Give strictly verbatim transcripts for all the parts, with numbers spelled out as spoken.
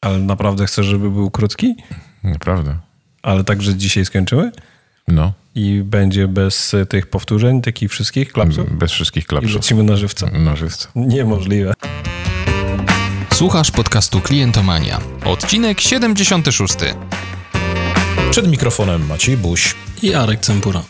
Ale naprawdę chcesz, żeby był krótki? Naprawdę. Ale także dzisiaj skończymy? No. I będzie bez tych powtórzeń, takich wszystkich klapsów? Bez wszystkich klapsów. I lecimy na żywca? Na żywca. Niemożliwe. Słuchasz podcastu Klientomania. Odcinek siedemdziesiąty szósty. Przed mikrofonem Maciej Buś i Arek Cempura.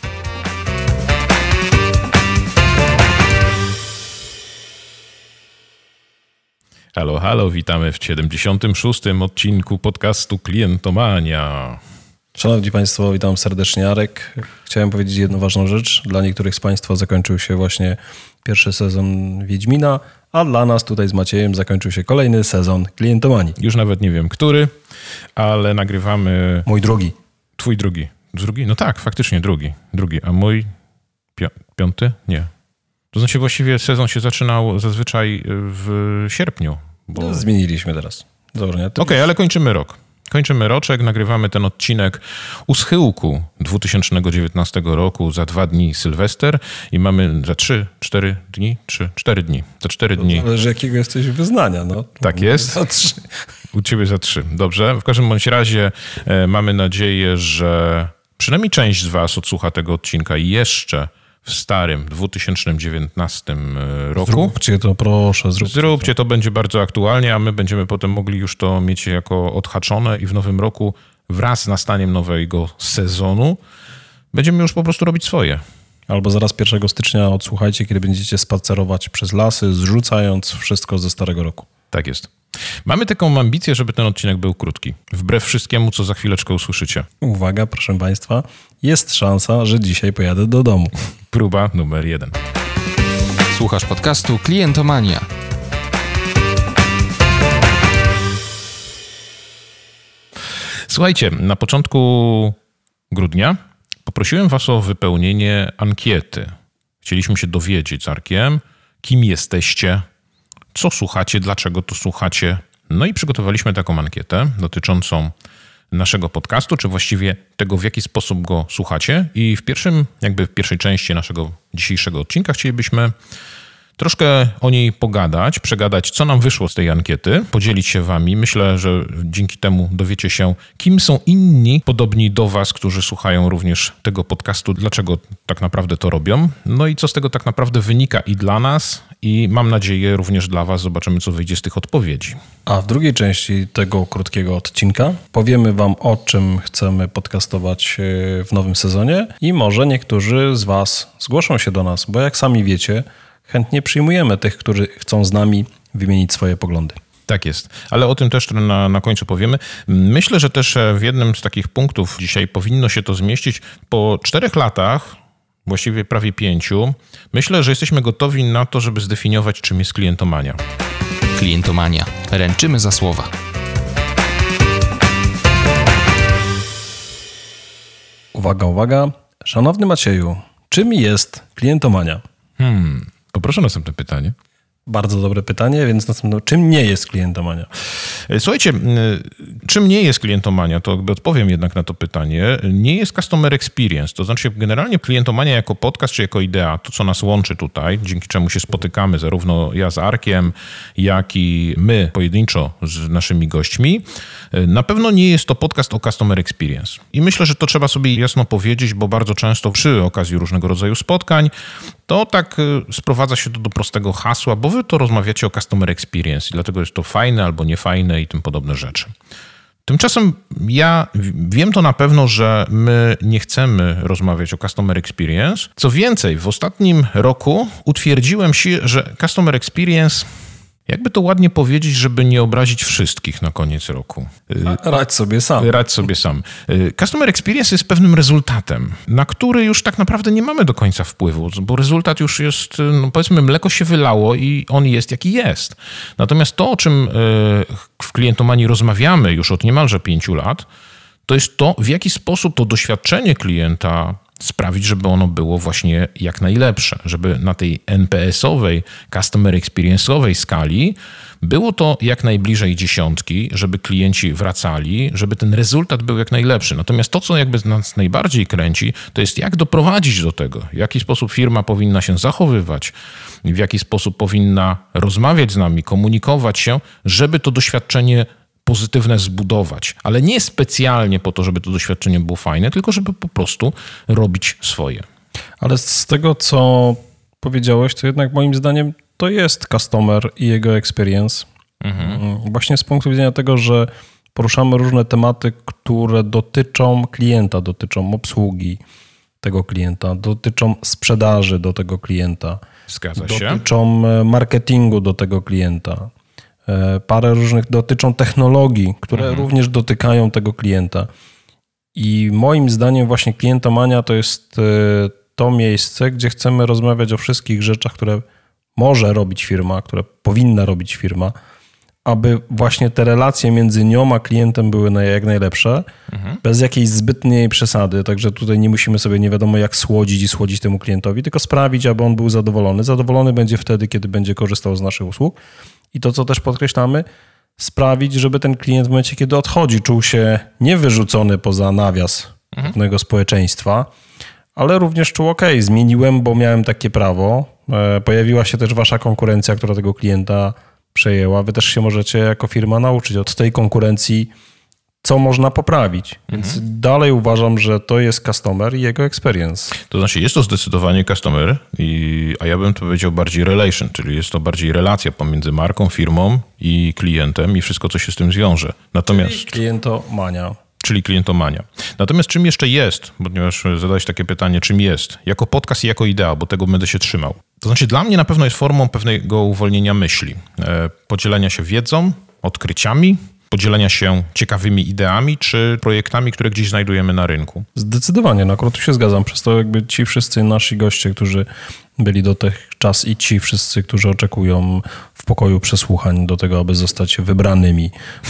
Halo, halo, witamy w siedemdziesiątym szóstym odcinku podcastu Klientomania. Szanowni Państwo, witam serdecznie, Arek. Chciałem powiedzieć jedną ważną rzecz. Dla niektórych z Państwa zakończył się właśnie pierwszy sezon Wiedźmina, a dla nas tutaj z Maciejem zakończył się kolejny sezon Klientomanii. Już nawet nie wiem, który, ale nagrywamy... Mój drugi. Twój drugi. Drugi? No tak, faktycznie drugi. Drugi. A mój pi- piąty? Nie. To znaczy właściwie sezon się zaczynał zazwyczaj w sierpniu. Bo... No, zmieniliśmy teraz. Okej, okay, ale kończymy rok. Kończymy roczek, nagrywamy ten odcinek u schyłku dwa tysiące dziewiętnastego roku, za dwa dni Sylwester i mamy za trzy, cztery dni, trzy, cztery dni, za cztery dni. Zależy jakiego jesteś wyznania, no. Tak jest. Za trzy. U ciebie za trzy. Dobrze. W każdym bądź razie e, mamy nadzieję, że przynajmniej część z was odsłucha tego odcinka jeszcze w starym dwa tysiące dziewiętnastym roku. Zróbcie to, proszę. Zróbcie, zróbcie to. to, będzie bardzo aktualnie, a my będziemy potem mogli już to mieć jako odhaczone i w nowym roku wraz z nastaniem nowego sezonu będziemy już po prostu robić swoje. Albo zaraz pierwszego stycznia odsłuchajcie, kiedy będziecie spacerować przez lasy, zrzucając wszystko ze starego roku. Tak jest. Mamy taką ambicję, żeby ten odcinek był krótki. Wbrew wszystkiemu, co za chwileczkę usłyszycie. Uwaga, proszę Państwa, jest szansa, że dzisiaj pojadę do domu. Próba numer jeden. Słuchasz podcastu Klientomania. Słuchajcie, na początku grudnia poprosiłem was o wypełnienie ankiety. Chcieliśmy się dowiedzieć z Arkiem, kim jesteście, co słuchacie, dlaczego to słuchacie. No i przygotowaliśmy taką ankietę dotyczącą naszego podcastu, czy właściwie tego, w jaki sposób go słuchacie. I w pierwszym, jakby w pierwszej części naszego dzisiejszego odcinka chcielibyśmy troszkę o niej pogadać, przegadać, co nam wyszło z tej ankiety, podzielić się wami. Myślę, że dzięki temu dowiecie się, kim są inni podobni do was, którzy słuchają również tego podcastu, dlaczego tak naprawdę to robią. No i co z tego tak naprawdę wynika i dla nas, i mam nadzieję również dla was. Zobaczymy, co wyjdzie z tych odpowiedzi. A w drugiej części tego krótkiego odcinka powiemy wam, o czym chcemy podcastować w nowym sezonie i może niektórzy z was zgłoszą się do nas, bo jak sami wiecie, chętnie przyjmujemy tych, którzy chcą z nami wymienić swoje poglądy. Tak jest, ale o tym też na, na końcu powiemy. Myślę, że też w jednym z takich punktów dzisiaj powinno się to zmieścić. Po czterech latach, właściwie prawie pięciu, myślę, że jesteśmy gotowi na to, żeby zdefiniować, czym jest klientomania. Klientomania. Ręczymy za słowa. Uwaga, uwaga. Szanowny Macieju, czym jest klientomania? Hmm, poproszę następne pytanie. Bardzo dobre pytanie, więc następne. Czym nie jest klientomania? Słuchajcie, czym nie jest klientomania, to jakby odpowiem jednak na to pytanie. Nie jest customer experience, to znaczy generalnie klientomania jako podcast czy jako idea, to co nas łączy tutaj, dzięki czemu się spotykamy, zarówno ja z Arkiem, jak i my pojedynczo z naszymi gośćmi, na pewno nie jest to podcast o customer experience. I myślę, że to trzeba sobie jasno powiedzieć, bo bardzo często przy okazji różnego rodzaju spotkań to tak sprowadza się to do prostego hasła, bo wy to rozmawiacie o customer experience i dlatego jest to fajne albo niefajne i tym podobne rzeczy. Tymczasem ja wiem to na pewno, że my nie chcemy rozmawiać o customer experience. Co więcej, w ostatnim roku utwierdziłem się, że customer experience, jakby to ładnie powiedzieć, żeby nie obrazić wszystkich na koniec roku. Radź sobie sam. Radź sobie sam. Customer experience jest pewnym rezultatem, na który już tak naprawdę nie mamy do końca wpływu, bo rezultat już jest, no powiedzmy, mleko się wylało i on jest jaki jest. Natomiast to, o czym w klientomanii rozmawiamy już od niemalże pięciu lat, to jest to, w jaki sposób to doświadczenie klienta sprawić, żeby ono było właśnie jak najlepsze, żeby na tej N P S-owej, customer experience'owej skali było to jak najbliżej dziesiątki, żeby klienci wracali, żeby ten rezultat był jak najlepszy. Natomiast to, co jakby nas najbardziej kręci, to jest jak doprowadzić do tego, w jaki sposób firma powinna się zachowywać, w jaki sposób powinna rozmawiać z nami, komunikować się, żeby to doświadczenie pozytywne zbudować, ale nie specjalnie po to, żeby to doświadczenie było fajne, tylko żeby po prostu robić swoje. Ale z tego, co powiedziałeś, to jednak moim zdaniem to jest customer i jego experience. Mhm. Właśnie z punktu widzenia tego, że poruszamy różne tematy, które dotyczą klienta, dotyczą obsługi tego klienta, dotyczą sprzedaży do tego klienta. Zgadza się. Dotyczą marketingu do tego klienta. Parę różnych dotyczą technologii, które mhm. również dotykają tego klienta. I moim zdaniem właśnie Klientomania to jest to miejsce, gdzie chcemy rozmawiać o wszystkich rzeczach, które może robić firma, które powinna robić firma, aby właśnie te relacje między nią a klientem były jak najlepsze, mhm. bez jakiejś zbytniej przesady. Także tutaj nie musimy sobie nie wiadomo jak słodzić i słodzić temu klientowi, tylko sprawić, aby on był zadowolony. Zadowolony będzie wtedy, kiedy będzie korzystał z naszych usług. I to, co też podkreślamy, sprawić, żeby ten klient w momencie, kiedy odchodzi, czuł się nie wyrzucony poza nawias mhm. pewnego społeczeństwa, ale również czuł, ok, zmieniłem, bo miałem takie prawo. Pojawiła się też wasza konkurencja, która tego klienta przejęła. Wy też się możecie jako firma nauczyć od tej konkurencji, co można poprawić. Więc mhm. dalej uważam, że to jest customer i jego experience. To znaczy jest to zdecydowanie customer, i, a ja bym to powiedział bardziej relation, czyli jest to bardziej relacja pomiędzy marką, firmą i klientem i wszystko, co się z tym zwiąże. Natomiast Czyli klientomania. Czyli klientomania. Natomiast czym jeszcze jest, ponieważ zadałeś takie pytanie, czym jest, jako podcast i jako idea, bo tego będę się trzymał. To znaczy dla mnie na pewno jest formą pewnego uwolnienia myśli, podzielenia się wiedzą, odkryciami, podzielenia się ciekawymi ideami czy projektami, które gdzieś znajdujemy na rynku. Zdecydowanie, no akurat tu się zgadzam. Przez to jakby ci wszyscy nasi goście, którzy byli dotychczas i ci wszyscy, którzy oczekują w pokoju przesłuchań do tego, aby zostać wybranymi,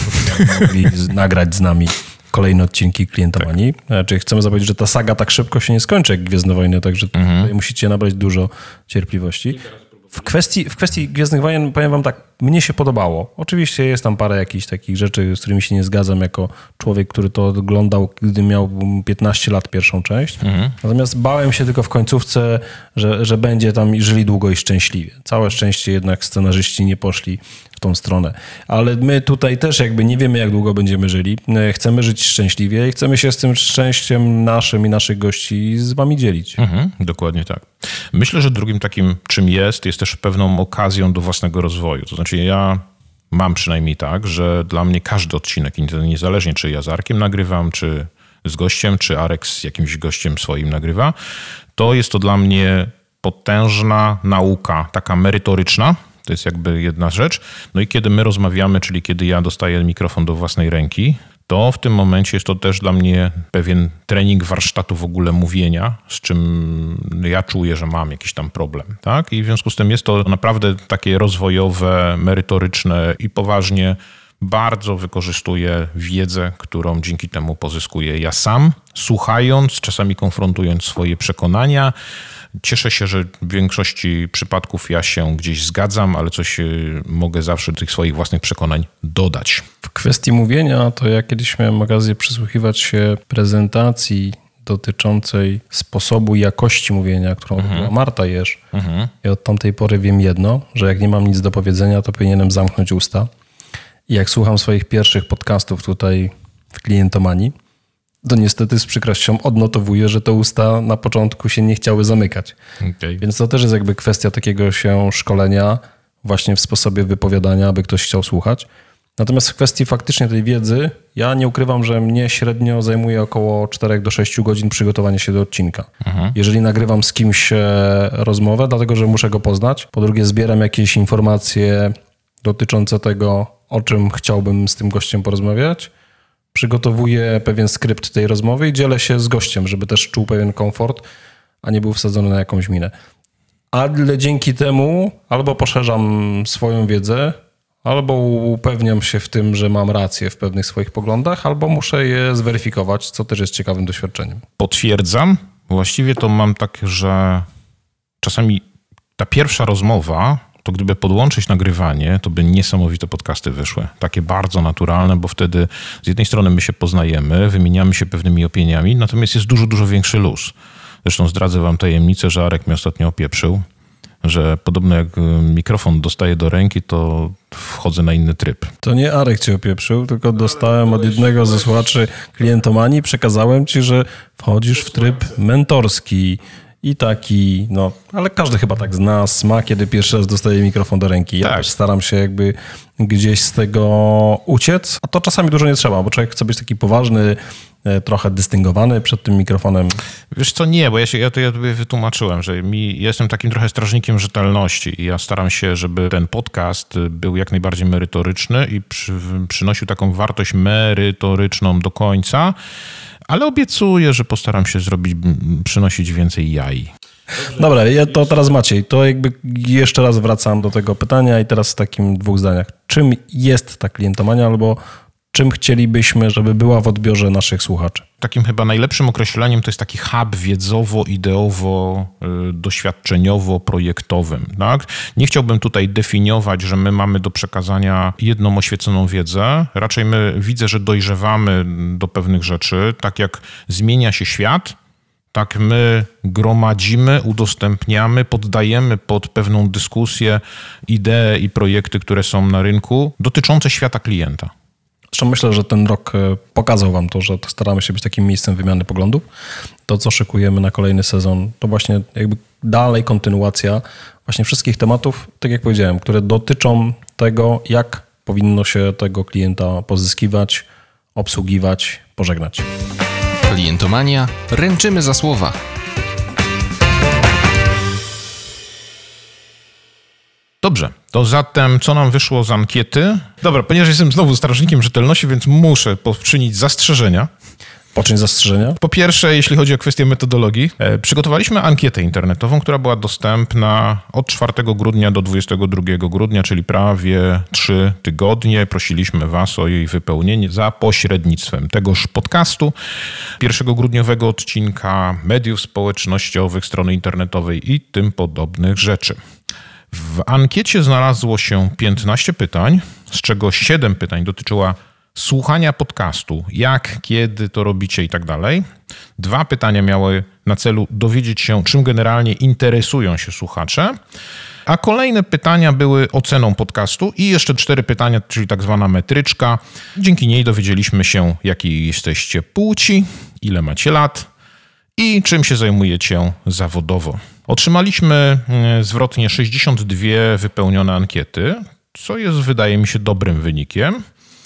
mogli nagrać z nami kolejne odcinki Klientomanii. Tak. Czyli chcemy zapowiedzieć, że ta saga tak szybko się nie skończy jak Gwiezdne Wojny, także mhm. tutaj musicie nabrać dużo cierpliwości. W kwestii, w kwestii Gwiezdnych Wojen powiem wam tak, mnie się podobało. Oczywiście jest tam parę jakichś takich rzeczy, z którymi się nie zgadzam jako człowiek, który to oglądał, gdy miał piętnaście lat pierwszą część. Mhm. Natomiast bałem się tylko w końcówce, że, że będzie tam i żyli długo i szczęśliwie. Całe szczęście jednak scenarzyści nie poszli w tą stronę. Ale my tutaj też jakby nie wiemy, jak długo będziemy żyli. Chcemy żyć szczęśliwie i chcemy się z tym szczęściem naszym i naszych gości z wami dzielić. Mhm, dokładnie tak. Myślę, że drugim takim czym jest, jest też pewną okazją do własnego rozwoju. To znaczy ja mam przynajmniej tak, że dla mnie każdy odcinek, niezależnie czy ja z Arkiem nagrywam, czy z gościem, czy Arek z jakimś gościem swoim nagrywa, to jest to dla mnie potężna nauka, taka merytoryczna. To jest jakby jedna rzecz. No i kiedy my rozmawiamy, czyli kiedy ja dostaję mikrofon do własnej ręki, to w tym momencie jest to też dla mnie pewien trening warsztatu w ogóle mówienia, z czym ja czuję, że mam jakiś tam problem. Tak? I w związku z tym jest to naprawdę takie rozwojowe, merytoryczne i poważnie bardzo wykorzystuję wiedzę, którą dzięki temu pozyskuję ja sam, słuchając, czasami konfrontując swoje przekonania. Cieszę się, że w większości przypadków ja się gdzieś zgadzam, ale coś mogę zawsze do tych swoich własnych przekonań dodać. W kwestii mówienia, to ja kiedyś miałem okazję przysłuchiwać się prezentacji dotyczącej sposobu i jakości mówienia, którą mhm. robiła Marta Jerz. Mhm. I od tamtej pory wiem jedno, że jak nie mam nic do powiedzenia, to powinienem zamknąć usta. I jak słucham swoich pierwszych podcastów tutaj w Klientomanii, to niestety z przykrością odnotowuję, że te usta na początku się nie chciały zamykać. Okay. Więc to też jest jakby kwestia takiego się szkolenia właśnie w sposobie wypowiadania, aby ktoś chciał słuchać. Natomiast w kwestii faktycznie tej wiedzy, ja nie ukrywam, że mnie średnio zajmuje około cztery do sześciu godzin przygotowania się do odcinka. Mhm. Jeżeli nagrywam z kimś rozmowę, dlatego że muszę go poznać. Po drugie zbieram jakieś informacje dotyczące tego, o czym chciałbym z tym gościem porozmawiać. Przygotowuję pewien skrypt tej rozmowy i dzielę się z gościem, żeby też czuł pewien komfort, a nie był wsadzony na jakąś minę. Ale dzięki temu albo poszerzam swoją wiedzę, albo upewniam się w tym, że mam rację w pewnych swoich poglądach, albo muszę je zweryfikować, co też jest ciekawym doświadczeniem. Potwierdzam. Właściwie to mam tak, że czasami ta pierwsza rozmowa, to gdyby podłączyć nagrywanie, to by niesamowite podcasty wyszły. Takie bardzo naturalne, bo wtedy z jednej strony my się poznajemy, wymieniamy się pewnymi opiniami, natomiast jest dużo, dużo większy luz. Zresztą zdradzę wam tajemnicę, że Arek mnie ostatnio opieprzył, że podobno jak mikrofon dostaję do ręki, to wchodzę na inny tryb. To nie Arek cię opieprzył, tylko dostałem od jednego ze słuchaczy klientomanii, przekazałem ci, że wchodzisz w tryb mentorski i taki, no, ale każdy chyba tak z nas ma, kiedy pierwszy raz dostaje mikrofon do ręki. Ja tak. też staram się jakby gdzieś z tego uciec, a to czasami dużo nie trzeba, bo człowiek chce być taki poważny, trochę dystyngowany przed tym mikrofonem. Wiesz co, nie, bo ja, się, ja to ja tobie wytłumaczyłem, że mi, jestem takim trochę strażnikiem rzetelności i ja staram się, żeby ten podcast był jak najbardziej merytoryczny i przy, przynosił taką wartość merytoryczną do końca, ale obiecuję, że postaram się zrobić, przynosić więcej jaj. Dobra, ja to teraz Maciej, to jakby jeszcze raz wracam do tego pytania i teraz w takim dwóch zdaniach. Czym jest ta klientomania albo czym chcielibyśmy, żeby była w odbiorze naszych słuchaczy? Takim chyba najlepszym określeniem to jest taki hub wiedzowo, ideowo, doświadczeniowo, projektowym. Tak? Nie chciałbym tutaj definiować, że my mamy do przekazania jedną oświeconą wiedzę. Raczej my widzę, że dojrzewamy do pewnych rzeczy. Tak jak zmienia się świat, tak my gromadzimy, udostępniamy, poddajemy pod pewną dyskusję idee i projekty, które są na rynku dotyczące świata klienta. Zresztą myślę, że ten rok pokazał wam to, że staramy się być takim miejscem wymiany poglądów. To, co szykujemy na kolejny sezon, to właśnie jakby dalej kontynuacja właśnie wszystkich tematów, tak jak powiedziałem, które dotyczą tego, jak powinno się tego klienta pozyskiwać, obsługiwać, pożegnać. Klientomania. Ręczymy za słowa. Dobrze, to zatem co nam wyszło z ankiety? Dobra, ponieważ jestem znowu strażnikiem rzetelności, więc muszę poczynić zastrzeżenia. Poczyń zastrzeżenia? Po pierwsze, jeśli chodzi o kwestię metodologii, e, przygotowaliśmy ankietę internetową, która była dostępna od czwartego grudnia do dwudziestego drugiego grudnia, czyli prawie trzy tygodnie. Prosiliśmy was o jej wypełnienie za pośrednictwem tegoż podcastu, pierwszego grudniowego odcinka, mediów społecznościowych, strony internetowej i tym podobnych rzeczy. W ankiecie znalazło się piętnaście pytań, z czego siedem pytań dotyczyła słuchania podcastu, jak, kiedy to robicie i tak dalej. Dwa pytania miały na celu dowiedzieć się, czym generalnie interesują się słuchacze, a kolejne pytania były oceną podcastu i jeszcze cztery pytania, czyli tak zwana metryczka. Dzięki niej dowiedzieliśmy się, jakiej jesteście płci, ile macie lat i czym się zajmujecie zawodowo. Otrzymaliśmy zwrotnie sześćdziesiąt dwie wypełnione ankiety, co jest, wydaje mi się, dobrym wynikiem.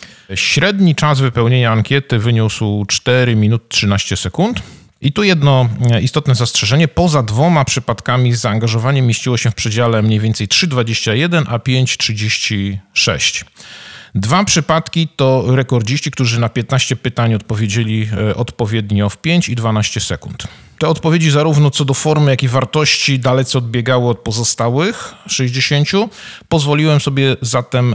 Średni czas wypełnienia ankiety wyniósł cztery minuty trzynaście sekund. I tu jedno istotne zastrzeżenie. Poza dwoma przypadkami zaangażowanie mieściło się w przedziale mniej więcej trzy dwadzieścia jeden a pięć trzydzieści sześć. Dwa przypadki to rekordziści, którzy na piętnaście pytań odpowiedzieli odpowiednio w pięć i dwanaście sekund. Te odpowiedzi zarówno co do formy, jak i wartości dalece odbiegały od pozostałych sześćdziesięciu. Pozwoliłem sobie zatem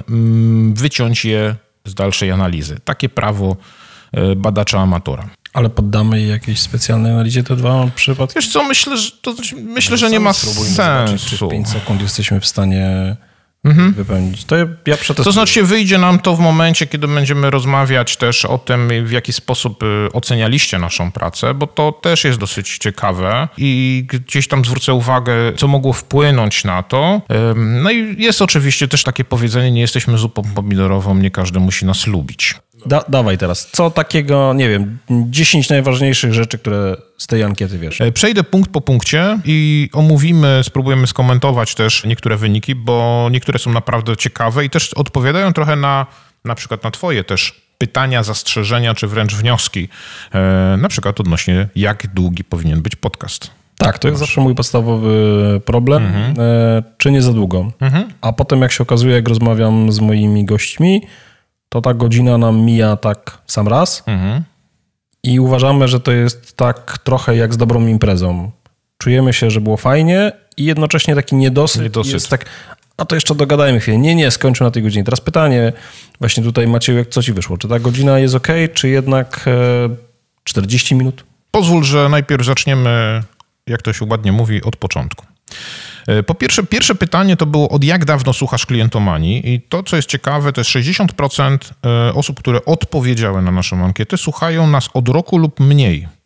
wyciąć je z dalszej analizy. Takie prawo badacza amatora. Ale poddamy jej jakiejś specjalnej analizie te dwa przypadki? Wiesz co, myślę, że, to, myślę, że nie ma sensu. Zobaczyć, czy w pięć sekund jesteśmy w stanie mhm. wypełnić. To ja, ja przetestuję. To znaczy wyjdzie nam to w momencie, kiedy będziemy rozmawiać też o tym, w jaki sposób ocenialiście naszą pracę, bo to też jest dosyć ciekawe i gdzieś tam zwrócę uwagę, co mogło wpłynąć na to. No i jest oczywiście też takie powiedzenie, nie jesteśmy zupą pomidorową, nie każdy musi nas lubić. Da, dawaj teraz. Co takiego, nie wiem, dziesięć najważniejszych rzeczy, które z tej ankiety wiesz? Przejdę punkt po punkcie i omówimy, spróbujemy skomentować też niektóre wyniki, bo niektóre są naprawdę ciekawe i też odpowiadają trochę na, na przykład na twoje też pytania, zastrzeżenia, czy wręcz wnioski. Na przykład odnośnie, jak długi powinien być podcast. Tak, to jest zawsze mój podstawowy problem. Mhm. Czy nie za długo? Mhm. A potem jak się okazuje, jak rozmawiam z moimi gośćmi, to ta godzina nam mija tak sam raz mhm. i uważamy, że to jest tak trochę jak z dobrą imprezą. Czujemy się, że było fajnie i jednocześnie taki niedosyt. niedosyt. Jest tak, a to jeszcze dogadajmy chwilę. Nie, nie, skończmy na tej godzinie. Teraz pytanie właśnie tutaj, Macieju, jak co ci wyszło? Czy ta godzina jest ok, czy jednak czterdzieści minut? Pozwól, że najpierw zaczniemy, jak to się ładnie mówi, od początku. Po pierwsze, pierwsze pytanie to było, od jak dawno słuchasz klientomanii? I to, co jest ciekawe, to jest sześćdziesiąt procent osób, które odpowiedziały na naszą ankietę, słuchają nas od roku lub mniej.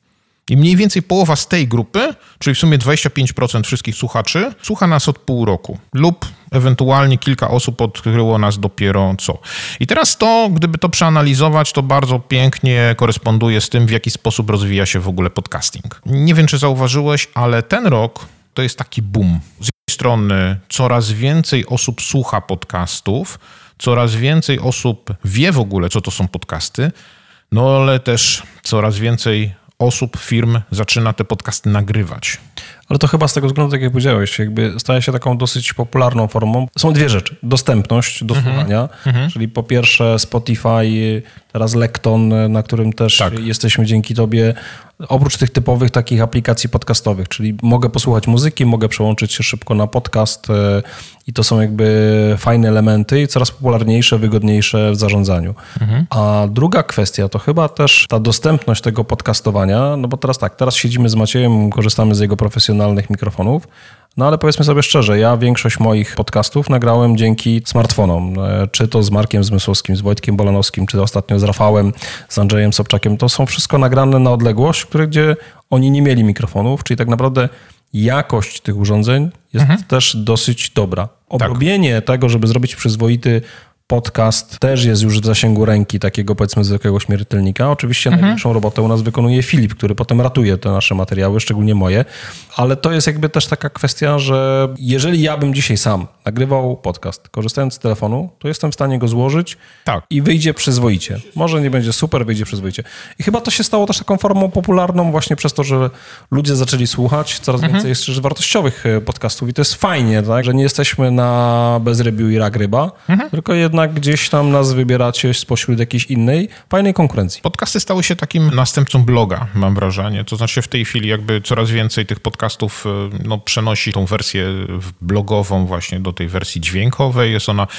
I mniej więcej połowa z tej grupy, czyli w sumie dwadzieścia pięć procent wszystkich słuchaczy, słucha nas od pół roku lub ewentualnie kilka osób odkryło nas dopiero co. I teraz to, gdyby to przeanalizować, to bardzo pięknie koresponduje z tym, w jaki sposób rozwija się w ogóle podcasting. Nie wiem, czy zauważyłeś, ale ten rok to jest taki boom. Z jednej strony coraz więcej osób słucha podcastów, coraz więcej osób wie w ogóle, co to są podcasty, no ale też coraz więcej osób, firm zaczyna te podcasty nagrywać. Ale to chyba z tego względu, tak jak powiedziałeś, jakby staje się taką dosyć popularną formą. Są dwie rzeczy. Dostępność do słuchania, mm-hmm. czyli po pierwsze Spotify, teraz Lekton, na którym też tak. jesteśmy dzięki tobie. Oprócz tych typowych takich aplikacji podcastowych, czyli mogę posłuchać muzyki, mogę przełączyć się szybko na podcast i to są jakby fajne elementy i coraz popularniejsze, wygodniejsze w zarządzaniu. Mhm. A druga kwestia to chyba też ta dostępność tego podcastowania, no bo teraz tak, teraz siedzimy z Maciejem, korzystamy z jego profesjonalnych mikrofonów, no ale powiedzmy sobie szczerze, ja większość moich podcastów nagrałem dzięki smartfonom, czy to z Markiem Zmysłowskim, z Wojtkiem Bolanowskim, czy ostatnio z Rafałem, z Andrzejem Sobczakiem. To są wszystko nagrane na odległość, w których gdzie oni nie mieli mikrofonów, czyli tak naprawdę jakość tych urządzeń jest mhm. też dosyć dobra. Obrobienie tak. tego, żeby zrobić przyzwoity podcast też jest już w zasięgu ręki takiego powiedzmy zwykłego śmiertelnika. Oczywiście mhm. największą robotę u nas wykonuje Filip, który potem ratuje te nasze materiały, szczególnie moje, ale to jest jakby też taka kwestia, że jeżeli ja bym dzisiaj sam nagrywał podcast, korzystając z telefonu, to jestem w stanie go złożyć tak. i wyjdzie przyzwoicie. Może nie będzie super, wyjdzie przyzwoicie. I chyba to się stało też taką formą popularną właśnie przez to, że ludzie zaczęli słuchać coraz mhm. więcej jest też wartościowych podcastów i to jest fajnie, tak? Że nie jesteśmy na bezrybiu i rak ryba, mhm. tylko jednak gdzieś tam nas wybieracie spośród jakiejś innej, fajnej konkurencji. Podcasty stały się takim następcą bloga, mam wrażenie. To znaczy w tej chwili jakby coraz więcej tych podcastów no, przenosi tą wersję blogową właśnie do tej wersji dźwiękowej. Jest ona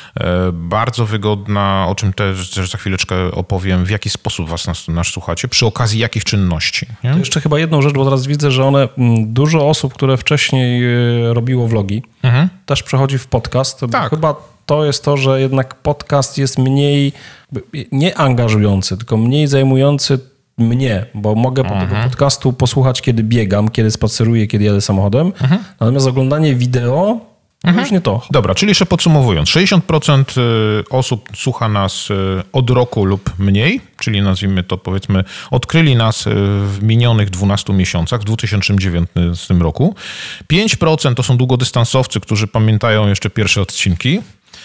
bardzo wygodna, o czym też, też za chwileczkę opowiem, w jaki sposób was nas, nas słuchacie, przy okazji jakich czynności. Nie? To jeszcze chyba jedną rzecz, bo teraz widzę, że one, dużo osób, które wcześniej robiło vlogi, mhm. też przechodzi w podcast, tak. bo chyba to jest to, że jednak podcast jest mniej, nie angażujący, tylko mniej zajmujący mnie, bo mogę po tego podcastu posłuchać, kiedy biegam, kiedy spaceruję, kiedy jadę samochodem. Mhm. Natomiast oglądanie wideo mhm. już nie to. Dobra, czyli jeszcze podsumowując, sześćdziesiąt procent osób słucha nas od roku lub mniej, czyli nazwijmy to powiedzmy, odkryli nas w minionych dwunastu miesiącach, w dwa tysiące dziewiętnastym roku. pięć procent to są długodystansowcy, którzy pamiętają jeszcze pierwsze odcinki.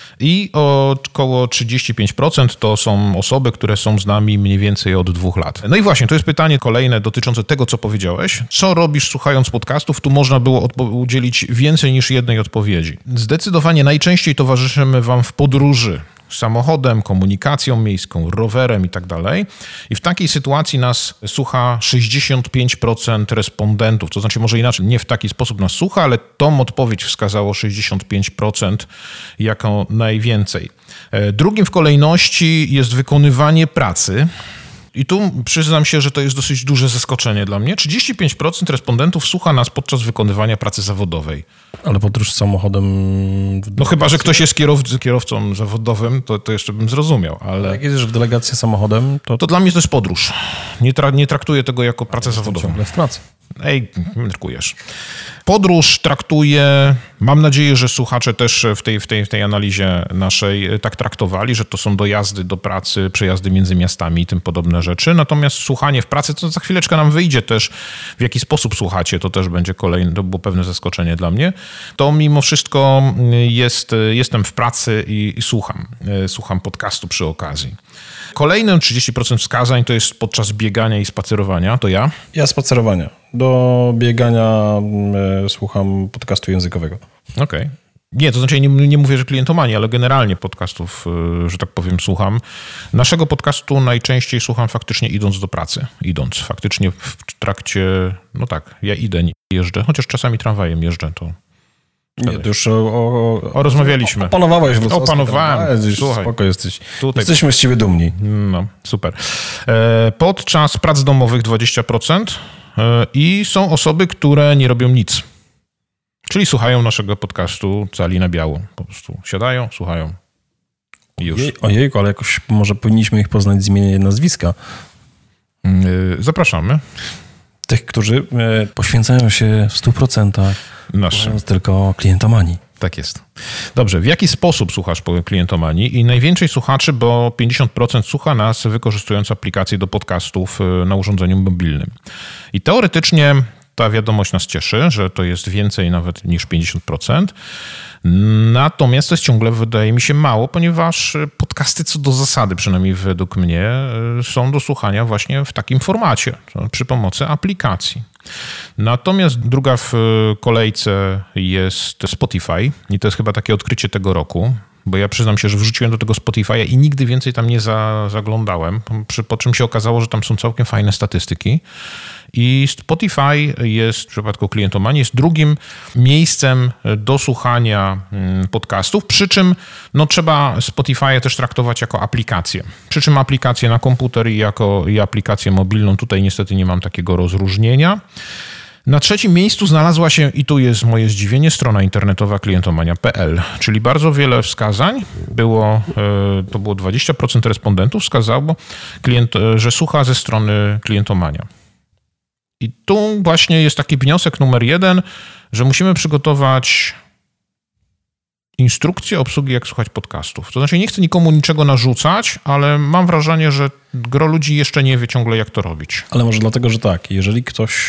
I około trzydzieści pięć procent to są osoby, które są z nami mniej więcej od dwóch lat. No i właśnie, to jest pytanie kolejne dotyczące tego, co powiedziałeś. Co robisz słuchając podcastów? Tu można było odpo- udzielić więcej niż jednej odpowiedzi. Zdecydowanie najczęściej towarzyszymy wam w podróży samochodem, komunikacją miejską, rowerem i tak dalej. I w takiej sytuacji nas słucha sześćdziesiąt pięć procent respondentów. To znaczy może inaczej, nie w taki sposób nas słucha, ale tą odpowiedź wskazało sześćdziesiąt pięć procent jako najwięcej. Drugim w kolejności jest wykonywanie pracy. I tu przyznam się, że to jest dosyć duże zaskoczenie dla mnie. trzydzieści pięć procent respondentów słucha nas podczas wykonywania pracy zawodowej. Ale podróż samochodem... No chyba, że ktoś jest kierowcy, kierowcą zawodowym, to, to jeszcze bym zrozumiał, ale... Jak jedziesz w delegację samochodem, to... To dla mnie to jest podróż. Nie, tra- nie traktuję tego jako pracę zawodową. Ciągle w pracy. Ej, mędrkujesz. Podróż traktuję, mam nadzieję, że słuchacze też w tej, w, tej, w tej analizie naszej tak traktowali, że to są dojazdy do pracy, przejazdy między miastami i tym podobne rzeczy. Natomiast słuchanie w pracy, to za chwileczkę nam wyjdzie też, w jaki sposób słuchacie, to też będzie kolejne, to było pewne zaskoczenie dla mnie. To mimo wszystko jest, jestem w pracy i, i słucham, słucham podcastu przy okazji. Kolejnym trzydzieści procent wskazań to jest podczas biegania i spacerowania. To ja? Ja spacerowania. Do biegania y, słucham podcastu językowego. Okej. Okay. Nie, to znaczy nie, nie mówię, że klientomanii, ale generalnie podcastów, y, że tak powiem, słucham. Naszego podcastu najczęściej słucham faktycznie idąc do pracy. Idąc. Faktycznie w trakcie, no tak, ja idę, nie jeżdżę. Chociaż czasami tramwajem jeżdżę, to... Nie, to już o, o, o rozmawialiśmy. Opanowałeś wrocławski. Opanowałem. Słuchaj, spoko jesteś. Tutaj. Jesteśmy z ciebie dumni. No, super. Podczas prac domowych dwadzieścia procent i są osoby, które nie robią nic. Czyli słuchają naszego podcastu cali na biało. Po prostu siadają, słuchają i już. Ojej, ojejku, ale jakoś może powinniśmy ich poznać z imienia i nazwiska. Zapraszamy. Tych, którzy poświęcają się w stu procentach, słuchając tylko klientomanii. Tak jest. Dobrze, w jaki sposób słuchasz po klientomanii? I najwięcej słuchaczy, bo pięćdziesiąt procent słucha nas wykorzystując aplikację do podcastów na urządzeniu mobilnym. I teoretycznie ta wiadomość nas cieszy, że to jest więcej nawet niż pięćdziesiąt procent. Natomiast to jest ciągle, wydaje mi się, mało, ponieważ podcasty co do zasady, przynajmniej według mnie, są do słuchania właśnie w takim formacie, przy pomocy aplikacji. Natomiast druga w kolejce jest Spotify i to jest chyba takie odkrycie tego roku, bo ja przyznam się, że wrzuciłem do tego Spotify'a i nigdy więcej tam nie za, zaglądałem, przy, po czym się okazało, że tam są całkiem fajne statystyki. I Spotify jest w przypadku klientomanii jest drugim miejscem do słuchania podcastów, przy czym no, trzeba Spotify też traktować jako aplikację. Przy czym aplikację na komputer i jako i aplikację mobilną, tutaj niestety nie mam takiego rozróżnienia. Na trzecim miejscu znalazła się, i tu jest moje zdziwienie, strona internetowa klientomania kropka p l, czyli bardzo wiele wskazań było, to było dwadzieścia procent respondentów wskazało, klient, że słucha ze strony klientomania. I tu właśnie jest taki wniosek numer jeden, że musimy przygotować instrukcję obsługi, jak słuchać podcastów. To znaczy nie chcę nikomu niczego narzucać, ale mam wrażenie, że gro ludzi jeszcze nie wie ciągle, jak to robić. Ale może dlatego, że tak, jeżeli ktoś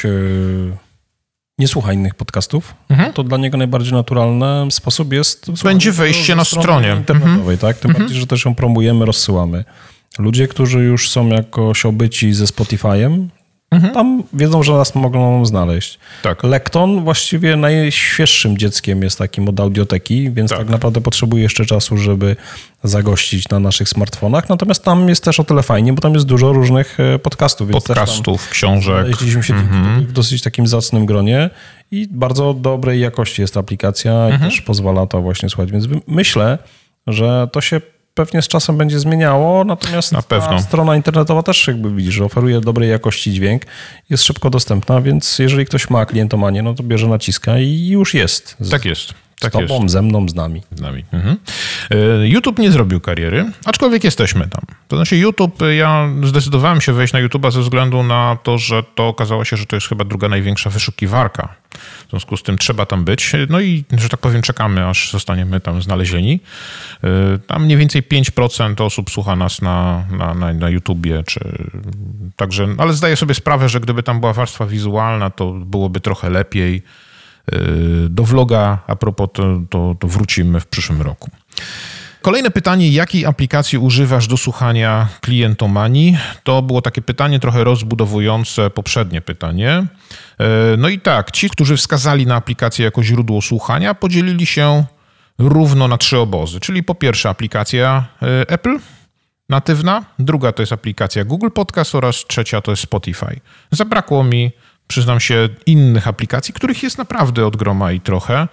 nie słucha innych podcastów, mhm. to dla niego najbardziej naturalny sposób jest... Będzie wejście na stronie internetowej, mhm. tak? Tym mhm. bardziej, że też ją promujemy, rozsyłamy. Ludzie, którzy już są jakoś obyci ze Spotify'em, mhm. tam wiedzą, że nas mogą znaleźć. Tak. Lekton właściwie najświeższym dzieckiem jest takim od audioteki, więc tak. tak naprawdę potrzebuje jeszcze czasu, żeby zagościć na naszych smartfonach. Natomiast tam jest też o tyle fajnie, bo tam jest dużo różnych podcastów. Więc Podcastów, książek. Znaleźliśmy się mhm. w dosyć takim zacnym gronie i bardzo dobrej jakości jest aplikacja mhm. i też pozwala to właśnie słuchać. Więc myślę, że to się pewnie z czasem będzie zmieniało, natomiast na pewno. Ta strona internetowa też jakby widzisz, że oferuje dobrej jakości dźwięk, jest szybko dostępna, więc jeżeli ktoś ma klientomanię, no to bierze, naciska i już jest. Tak jest. Tak z tobą, jest. ze mną, z nami. Z nami. Mhm. YouTube nie zrobił kariery, aczkolwiek jesteśmy tam. To znaczy YouTube, ja zdecydowałem się wejść na YouTube'a ze względu na to, że to okazało się, że to jest chyba druga największa wyszukiwarka. W związku z tym trzeba tam być. No i, że tak powiem, czekamy, aż zostaniemy tam znalezieni. Tam mniej więcej pięć procent osób słucha nas na, na, na, na YouTubie. Czy... Także, ale zdaję sobie sprawę, że gdyby tam była warstwa wizualna, to byłoby trochę lepiej. Do vloga, a propos, to, to, to wrócimy w przyszłym roku. Kolejne pytanie, jakiej aplikacji używasz do słuchania klientomanii? To było takie pytanie trochę rozbudowujące poprzednie pytanie. No i tak, ci, którzy wskazali na aplikację jako źródło słuchania, podzielili się równo na trzy obozy. Czyli po pierwsze aplikacja Apple natywna, druga to jest aplikacja Google Podcast oraz trzecia to jest Spotify. Zabrakło mi, przyznam się, innych aplikacji, których jest naprawdę od groma i trochę.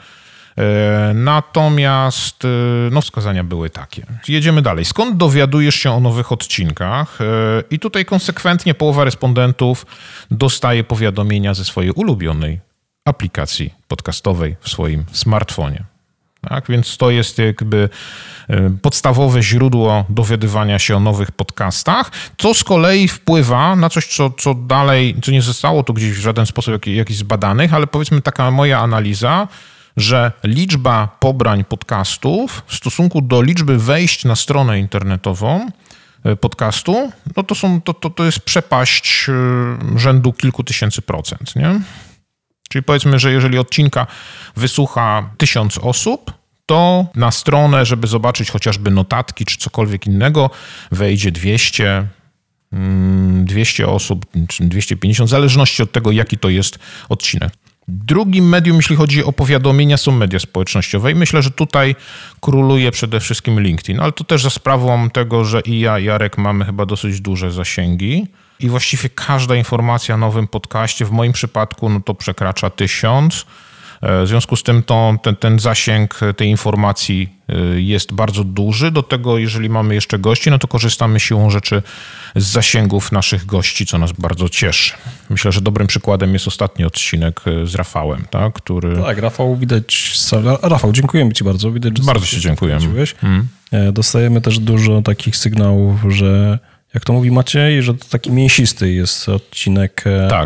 Natomiast no, wskazania były takie. Jedziemy dalej. Skąd dowiadujesz się o nowych odcinkach? I tutaj konsekwentnie połowa respondentów dostaje powiadomienia ze swojej ulubionej aplikacji podcastowej w swoim smartfonie. Tak, więc to jest jakby podstawowe źródło dowiadywania się o nowych podcastach, co z kolei wpływa na coś, co, co dalej, co nie zostało tu gdzieś w żaden sposób jak, jakiś zbadanych, ale powiedzmy taka moja analiza, że liczba pobrań podcastów w stosunku do liczby wejść na stronę internetową podcastu, no to, są, to, to, to jest przepaść rzędu kilku tysięcy procent, nie? Czyli powiedzmy, że jeżeli odcinka wysłucha tysiąc osób, to na stronę, żeby zobaczyć chociażby notatki czy cokolwiek innego, wejdzie dwieście, dwieście osób, czy dwieście pięćdziesiąt, w zależności od tego, jaki to jest odcinek. Drugim medium, jeśli chodzi o powiadomienia, są media społecznościowe i myślę, że tutaj króluje przede wszystkim LinkedIn, ale to też za sprawą tego, że i ja, i Jarek mamy chyba dosyć duże zasięgi i właściwie każda informacja o nowym podcaście, w moim przypadku no to przekracza tysiąc. W związku z tym to, ten, ten zasięg tej informacji jest bardzo duży. Do tego, jeżeli mamy jeszcze gości, no to korzystamy siłą rzeczy z zasięgów naszych gości, co nas bardzo cieszy. Myślę, że dobrym przykładem jest ostatni odcinek z Rafałem, tak, który... Tak, Rafał widać... Rafał, dziękujemy ci bardzo. Widać, że bardzo ci dziękuję. Hmm. Dostajemy też dużo takich sygnałów, że jak to mówi Maciej, że to taki mięsisty jest odcinek. Tak.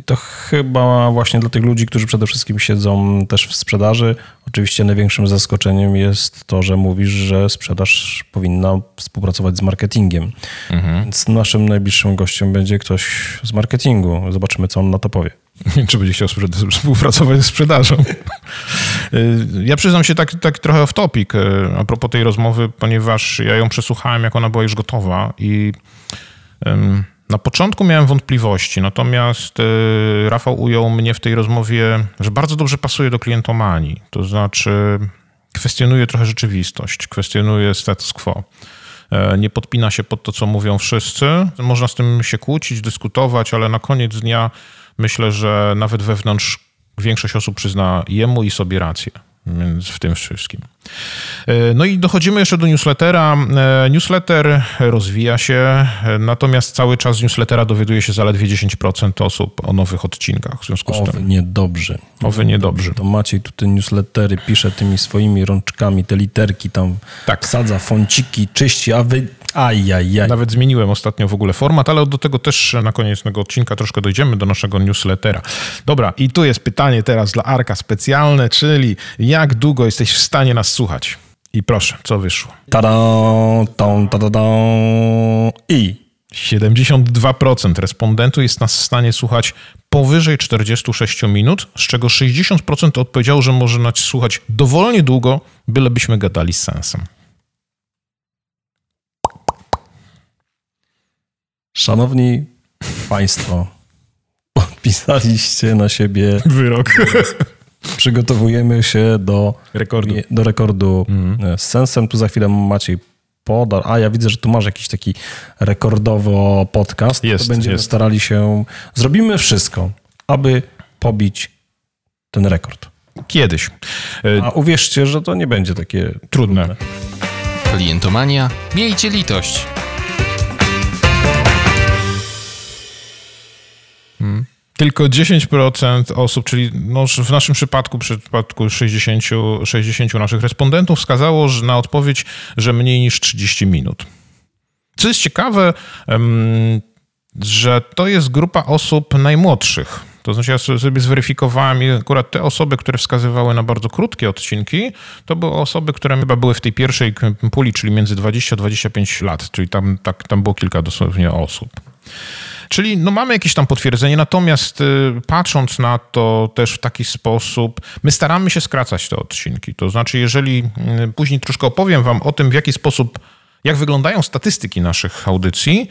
I to chyba właśnie dla tych ludzi, którzy przede wszystkim siedzą też w sprzedaży. Oczywiście największym zaskoczeniem jest to, że mówisz, że sprzedaż powinna współpracować z marketingiem. Mhm. Więc naszym najbliższym gościem będzie ktoś z marketingu. Zobaczymy, co on na to powie. Czy będzie chciał współpracować ze sprzedażą. Ja przyznam się tak, tak trochę off topic a propos tej rozmowy, ponieważ ja ją przesłuchałem, jak ona była już gotowa i um, na początku miałem wątpliwości, natomiast y, Rafał ujął mnie w tej rozmowie, że bardzo dobrze pasuje do klientomanii. To znaczy kwestionuje trochę rzeczywistość, kwestionuje status quo. Nie podpina się pod to, co mówią wszyscy. Można z tym się kłócić, dyskutować, ale na koniec dnia myślę, że nawet wewnątrz większość osób przyzna jemu i sobie rację. Więc w tym wszystkim. No i dochodzimy jeszcze do newslettera. Newsletter rozwija się, natomiast cały czas z newslettera dowiaduje się zaledwie dziesięć procent osób o nowych odcinkach. W związku z Owy tym. niedobrzy. Owy niedobrzy. To Maciej tu te newslettery pisze tymi swoimi rączkami, te literki tam tak. wsadza, fonciki, czyści, a wy... Ajajaj. Nawet zmieniłem ostatnio w ogóle format, ale do tego też na koniec tego odcinka troszkę dojdziemy, do naszego newslettera. Dobra, i tu jest pytanie teraz dla Arka specjalne, czyli jak długo jesteś w stanie nas słuchać? I proszę, co wyszło? Tada, tam, tada, tam. I siedemdziesiąt dwa procent respondentów jest nas w stanie słuchać powyżej czterdzieści sześć minut, z czego sześćdziesiąt procent odpowiedziało, że może nas słuchać dowolnie długo, bylebyśmy gadali z sensem. Szanowni Państwo, podpisaliście na siebie wyrok. Przygotowujemy się do rekordu, do rekordu mm. z sensem. Tu za chwilę Maciej poda. A ja widzę, że tu masz jakiś taki rekordowo podcast. Jest, to będziemy jest. starali się... Zrobimy wszystko, aby pobić ten rekord. Kiedyś. A uwierzcie, że to nie będzie takie trudne. trudne. Klientomania. Miejcie litość. Hmm. Tylko dziesięć procent osób, czyli no w naszym przypadku, w przypadku sześćdziesiąt, sześćdziesiąt naszych respondentów wskazało że na odpowiedź, że mniej niż trzydzieści minut. Co jest ciekawe, że to jest grupa osób najmłodszych. To znaczy ja sobie zweryfikowałem i akurat te osoby, które wskazywały na bardzo krótkie odcinki, to były osoby, które chyba były w tej pierwszej puli, czyli między dwadzieścia a dwadzieścia pięć lat, czyli tam, tak, tam było kilka dosłownie osób. Czyli no mamy jakieś tam potwierdzenie, natomiast y, patrząc na to też w taki sposób, my staramy się skracać te odcinki. To znaczy, jeżeli y, później troszkę opowiem wam o tym, w jaki sposób, jak wyglądają statystyki naszych audycji,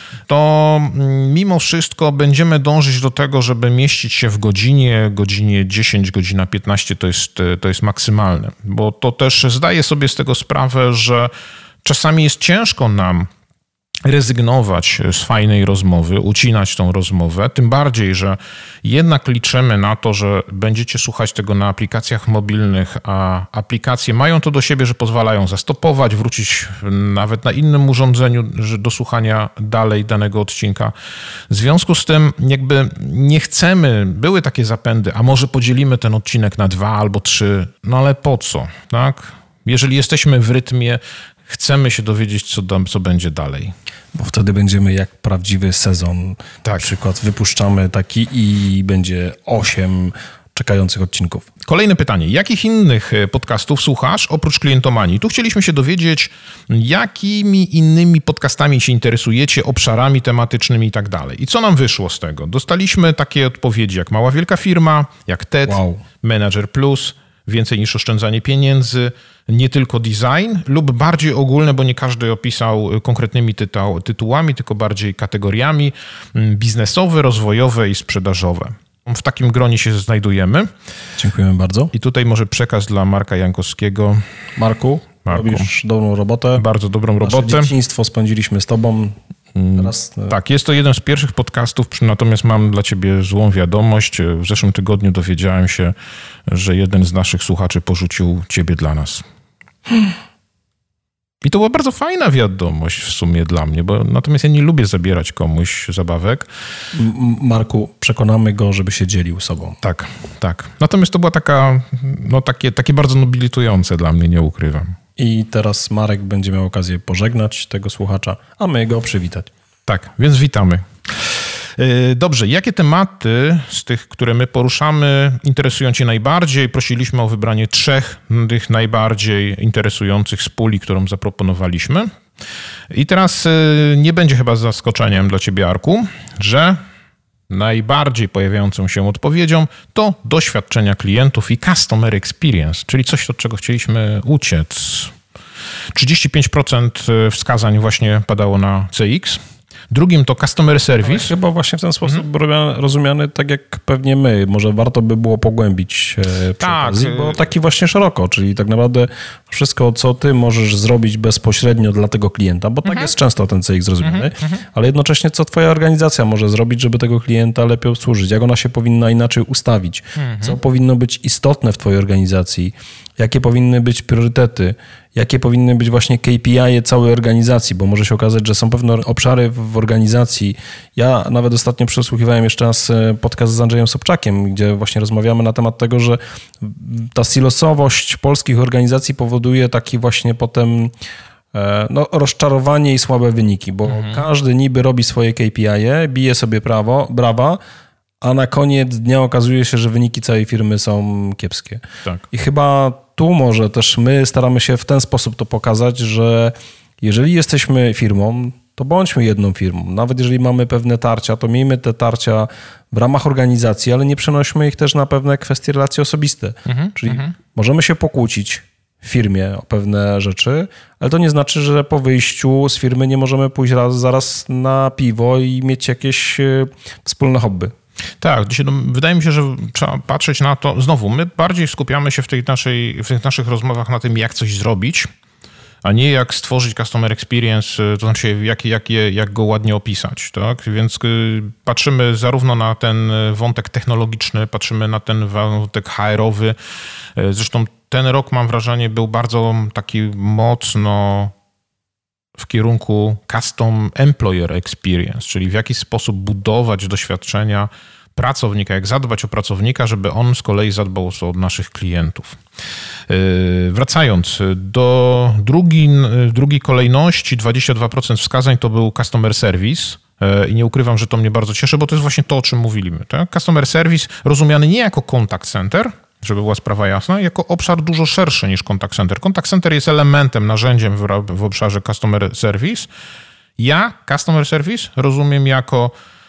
to y, mimo wszystko będziemy dążyć do tego, żeby mieścić się w godzinie, godzinie dziesięć, godzina piętnaście to jest, to jest maksymalne. Bo to też zdaję sobie z tego sprawę, że czasami jest ciężko nam rezygnować z fajnej rozmowy, ucinać tą rozmowę, tym bardziej, że jednak liczymy na to, że będziecie słuchać tego na aplikacjach mobilnych, a aplikacje mają to do siebie, że pozwalają zastopować, wrócić nawet na innym urządzeniu do słuchania dalej danego odcinka. W związku z tym jakby nie chcemy, były takie zapędy, a może podzielimy ten odcinek na dwa albo trzy, no ale po co, tak? Jeżeli jesteśmy w rytmie, chcemy się dowiedzieć, co, co będzie dalej. Bo wtedy będziemy jak prawdziwy sezon. Tak. Na przykład wypuszczamy taki i będzie osiem czekających odcinków. Kolejne pytanie. Jakich innych podcastów słuchasz oprócz Klientomanii? Tu chcieliśmy się dowiedzieć, jakimi innymi podcastami się interesujecie, obszarami tematycznymi i tak dalej. I co nam wyszło z tego? Dostaliśmy takie odpowiedzi jak Mała Wielka Firma, jak T E D, wow. Manager Plus, Więcej niż oszczędzanie pieniędzy, nie tylko design lub bardziej ogólne, bo nie każdy opisał konkretnymi tytu- tytułami, tylko bardziej kategoriami biznesowe, rozwojowe i sprzedażowe. W takim gronie się znajdujemy. Dziękujemy bardzo. I tutaj może przekaz dla Marka Jankowskiego. Marku, Marku. robisz dobrą robotę. Bardzo dobrą robotę. Nasze dzieciństwo spędziliśmy z tobą. Teraz... Tak, jest to jeden z pierwszych podcastów, natomiast mam dla ciebie złą wiadomość. W zeszłym tygodniu dowiedziałem się, że jeden z naszych słuchaczy porzucił ciebie dla nas. I to była bardzo fajna wiadomość w sumie dla mnie, bo natomiast ja nie lubię zabierać komuś zabawek. Marku, przekonamy go, żeby się dzielił sobą. Tak, tak. Natomiast to była taka, no takie, takie bardzo nobilitujące dla mnie, nie ukrywam. I teraz Marek będzie miał okazję pożegnać tego słuchacza, a my go przywitać. Tak, więc witamy. Dobrze, jakie tematy z tych, które my poruszamy, interesują Cię najbardziej? Prosiliśmy o wybranie trzech tych najbardziej interesujących z puli, którą zaproponowaliśmy. I teraz nie będzie chyba zaskoczeniem dla Ciebie, Arku, że najbardziej pojawiającą się odpowiedzią to doświadczenia klientów i customer experience, czyli coś, od czego chcieliśmy uciec. trzydzieści pięć procent wskazań właśnie padało na C X. Drugim to customer service. Chyba właśnie w ten sposób mhm. rozumiany tak jak pewnie my. Może warto by było pogłębić przy tak. okazji, bo taki właśnie szeroko, czyli tak naprawdę wszystko, co ty możesz zrobić bezpośrednio dla tego klienta, bo mhm. tak jest często ten C X rozumiany, mhm. ale jednocześnie co twoja organizacja może zrobić, żeby tego klienta lepiej obsłużyć, jak ona się powinna inaczej ustawić, mhm. co powinno być istotne w twojej organizacji, jakie powinny być priorytety, jakie powinny być właśnie K P I całej organizacji, bo może się okazać, że są pewne obszary w organizacji. Ja nawet ostatnio przesłuchiwałem jeszcze raz podcast z Andrzejem Sobczakiem, gdzie właśnie rozmawiamy na temat tego, że ta silosowość polskich organizacji powoduje taki właśnie potem no, rozczarowanie i słabe wyniki, bo mhm. każdy niby robi swoje K P I, bije sobie prawo, brawa, a na koniec dnia okazuje się, że wyniki całej firmy są kiepskie. Tak. I chyba tu może też my staramy się w ten sposób to pokazać, że jeżeli jesteśmy firmą, to bądźmy jedną firmą. Nawet jeżeli mamy pewne tarcia, to miejmy te tarcia w ramach organizacji, ale nie przenośmy ich też na pewne kwestie relacji osobiste. Mhm, Czyli mhm. możemy się pokłócić w firmie o pewne rzeczy, ale to nie znaczy, że po wyjściu z firmy nie możemy pójść raz, zaraz na piwo i mieć jakieś wspólne hobby. Tak, wydaje mi się, że trzeba patrzeć na to. Znowu, my bardziej skupiamy się w, tej naszej, w tych naszych rozmowach na tym, jak coś zrobić, a nie jak stworzyć customer experience, to znaczy jak, jak, jak go ładnie opisać. Tak? Więc patrzymy zarówno na ten wątek technologiczny, patrzymy na ten wątek H R-owy. Zresztą ten rok, mam wrażenie, był bardzo taki mocno w kierunku custom employer experience, czyli w jaki sposób budować doświadczenia pracownika, jak zadbać o pracownika, żeby on z kolei zadbał o naszych klientów. Wracając do drugiej, drugiej kolejności, dwadzieścia dwa procent wskazań to był customer service. I nie ukrywam, że to mnie bardzo cieszy, bo to jest właśnie to, o czym mówiliśmy. Tak? Customer service rozumiany nie jako contact center, żeby była sprawa jasna, jako obszar dużo szerszy niż contact center. Contact center jest elementem, narzędziem w, w obszarze customer service. Ja customer service rozumiem jako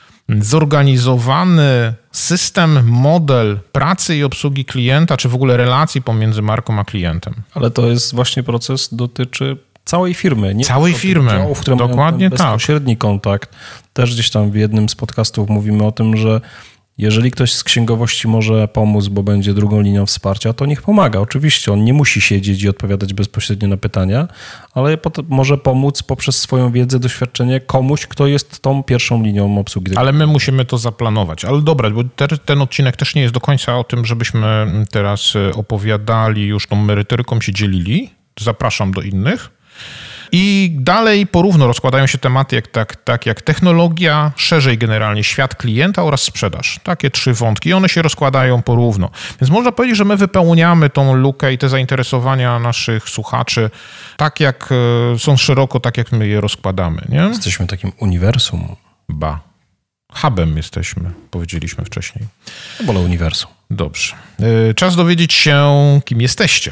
zorganizowany system, model pracy i obsługi klienta, czy w ogóle relacji pomiędzy marką a klientem. Ale to jest właśnie proces, dotyczy całej firmy. Nie całej firmy, działów, które dokładnie mają bezpośredni tak. kontakt. Też gdzieś tam w jednym z podcastów mówimy o tym, że jeżeli ktoś z księgowości może pomóc, bo będzie drugą linią wsparcia, to niech pomaga. Oczywiście on nie musi siedzieć i odpowiadać bezpośrednio na pytania, ale może pomóc poprzez swoją wiedzę, doświadczenie komuś, kto jest tą pierwszą linią obsługi. Ale my musimy to zaplanować. Ale dobra, bo te, ten odcinek też nie jest do końca o tym, żebyśmy teraz opowiadali, już tą merytoryką się dzielili. Zapraszam do innych. I dalej porówno rozkładają się tematy jak, tak, tak jak technologia, szerzej generalnie świat klienta oraz sprzedaż. Takie trzy wątki i one się rozkładają porówno. Więc można powiedzieć, że my wypełniamy tą lukę i te zainteresowania naszych słuchaczy tak jak są szeroko, tak jak my je rozkładamy. Nie? Jesteśmy takim uniwersum. Ba. Hubem jesteśmy, powiedzieliśmy wcześniej. Wolę uniwersum. Dobrze. Czas dowiedzieć się, kim jesteście.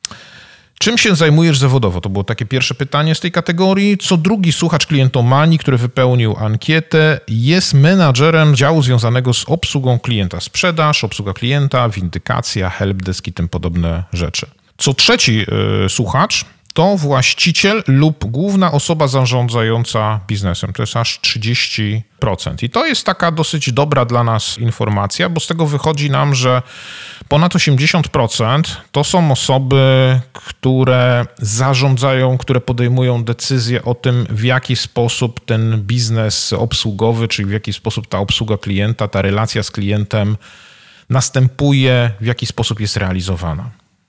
Czym się zajmujesz zawodowo? To było takie pierwsze pytanie z tej kategorii. Co drugi słuchacz klientomanii, który wypełnił ankietę, jest menadżerem działu związanego z obsługą klienta. Sprzedaż, obsługa klienta, windykacja, helpdesk i tym podobne rzeczy. Co trzeci yy, słuchacz to właściciel lub główna osoba zarządzająca biznesem. To jest aż trzydzieści procent. I to jest taka dosyć dobra dla nas informacja, bo z tego wychodzi nam, że ponad osiemdziesiąt procent to są osoby, które zarządzają, które podejmują decyzje o tym, w jaki sposób ten biznes obsługowy, czyli w jaki sposób ta obsługa klienta, ta relacja z klientem następuje, w jaki sposób jest realizowana.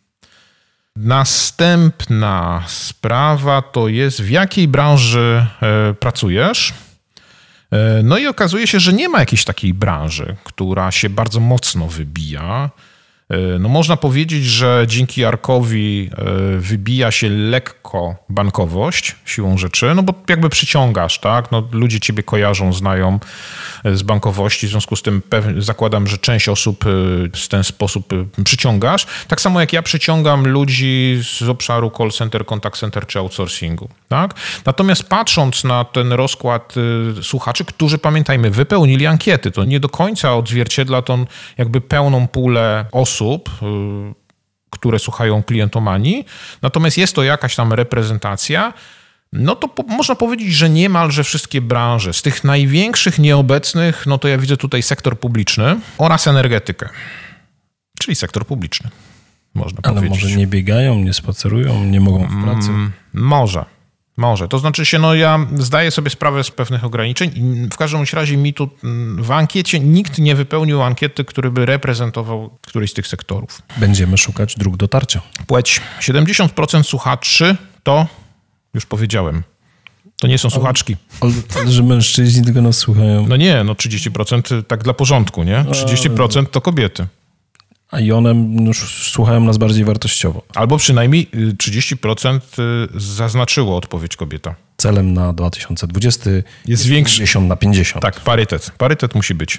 Następna sprawa to jest, w jakiej branży e, pracujesz. E, no i okazuje się, że nie ma jakiejś takiej branży, która się bardzo mocno wybija. No można powiedzieć, że dzięki Arkowi wybija się lekko bankowość siłą rzeczy, no bo jakby przyciągasz, tak? No ludzie ciebie kojarzą, znają z bankowości, w związku z tym pewnie, zakładam, że część osób w ten sposób przyciągasz. Tak samo jak ja przyciągam ludzi z obszaru call center, contact center czy outsourcingu, tak? Natomiast patrząc na ten rozkład słuchaczy, którzy, pamiętajmy, wypełnili ankiety, to nie do końca odzwierciedla tą jakby pełną pulę osób, które słuchają klientomanii, natomiast jest to jakaś tam reprezentacja, no to po, można powiedzieć, że niemalże wszystkie branże. Z tych największych nieobecnych, no to ja widzę tutaj sektor publiczny oraz energetykę, czyli sektor publiczny, można Ale powiedzieć. może nie biegają, nie spacerują, nie mogą w pracy? Mm, może. Może. To znaczy się, no ja zdaję sobie sprawę z pewnych ograniczeń i w każdym razie mi tu w ankiecie nikt nie wypełnił ankiety, który by reprezentował któryś z tych sektorów. Będziemy szukać dróg dotarcia. Płeć. siedemdziesiąt procent słuchaczy to, już powiedziałem, to nie są słuchaczki. Ale, ale że mężczyźni tylko nas słuchają. No nie, no trzydzieści procent tak dla porządku, nie? trzydzieści procent to kobiety. A i one już słuchają nas bardziej wartościowo. Albo przynajmniej trzydzieści procent zaznaczyło odpowiedź kobieta. Celem na dwa tysiące dwudziesty jest większy. pięćdziesiąt na pięćdziesiąt. Tak, parytet. Parytet musi być.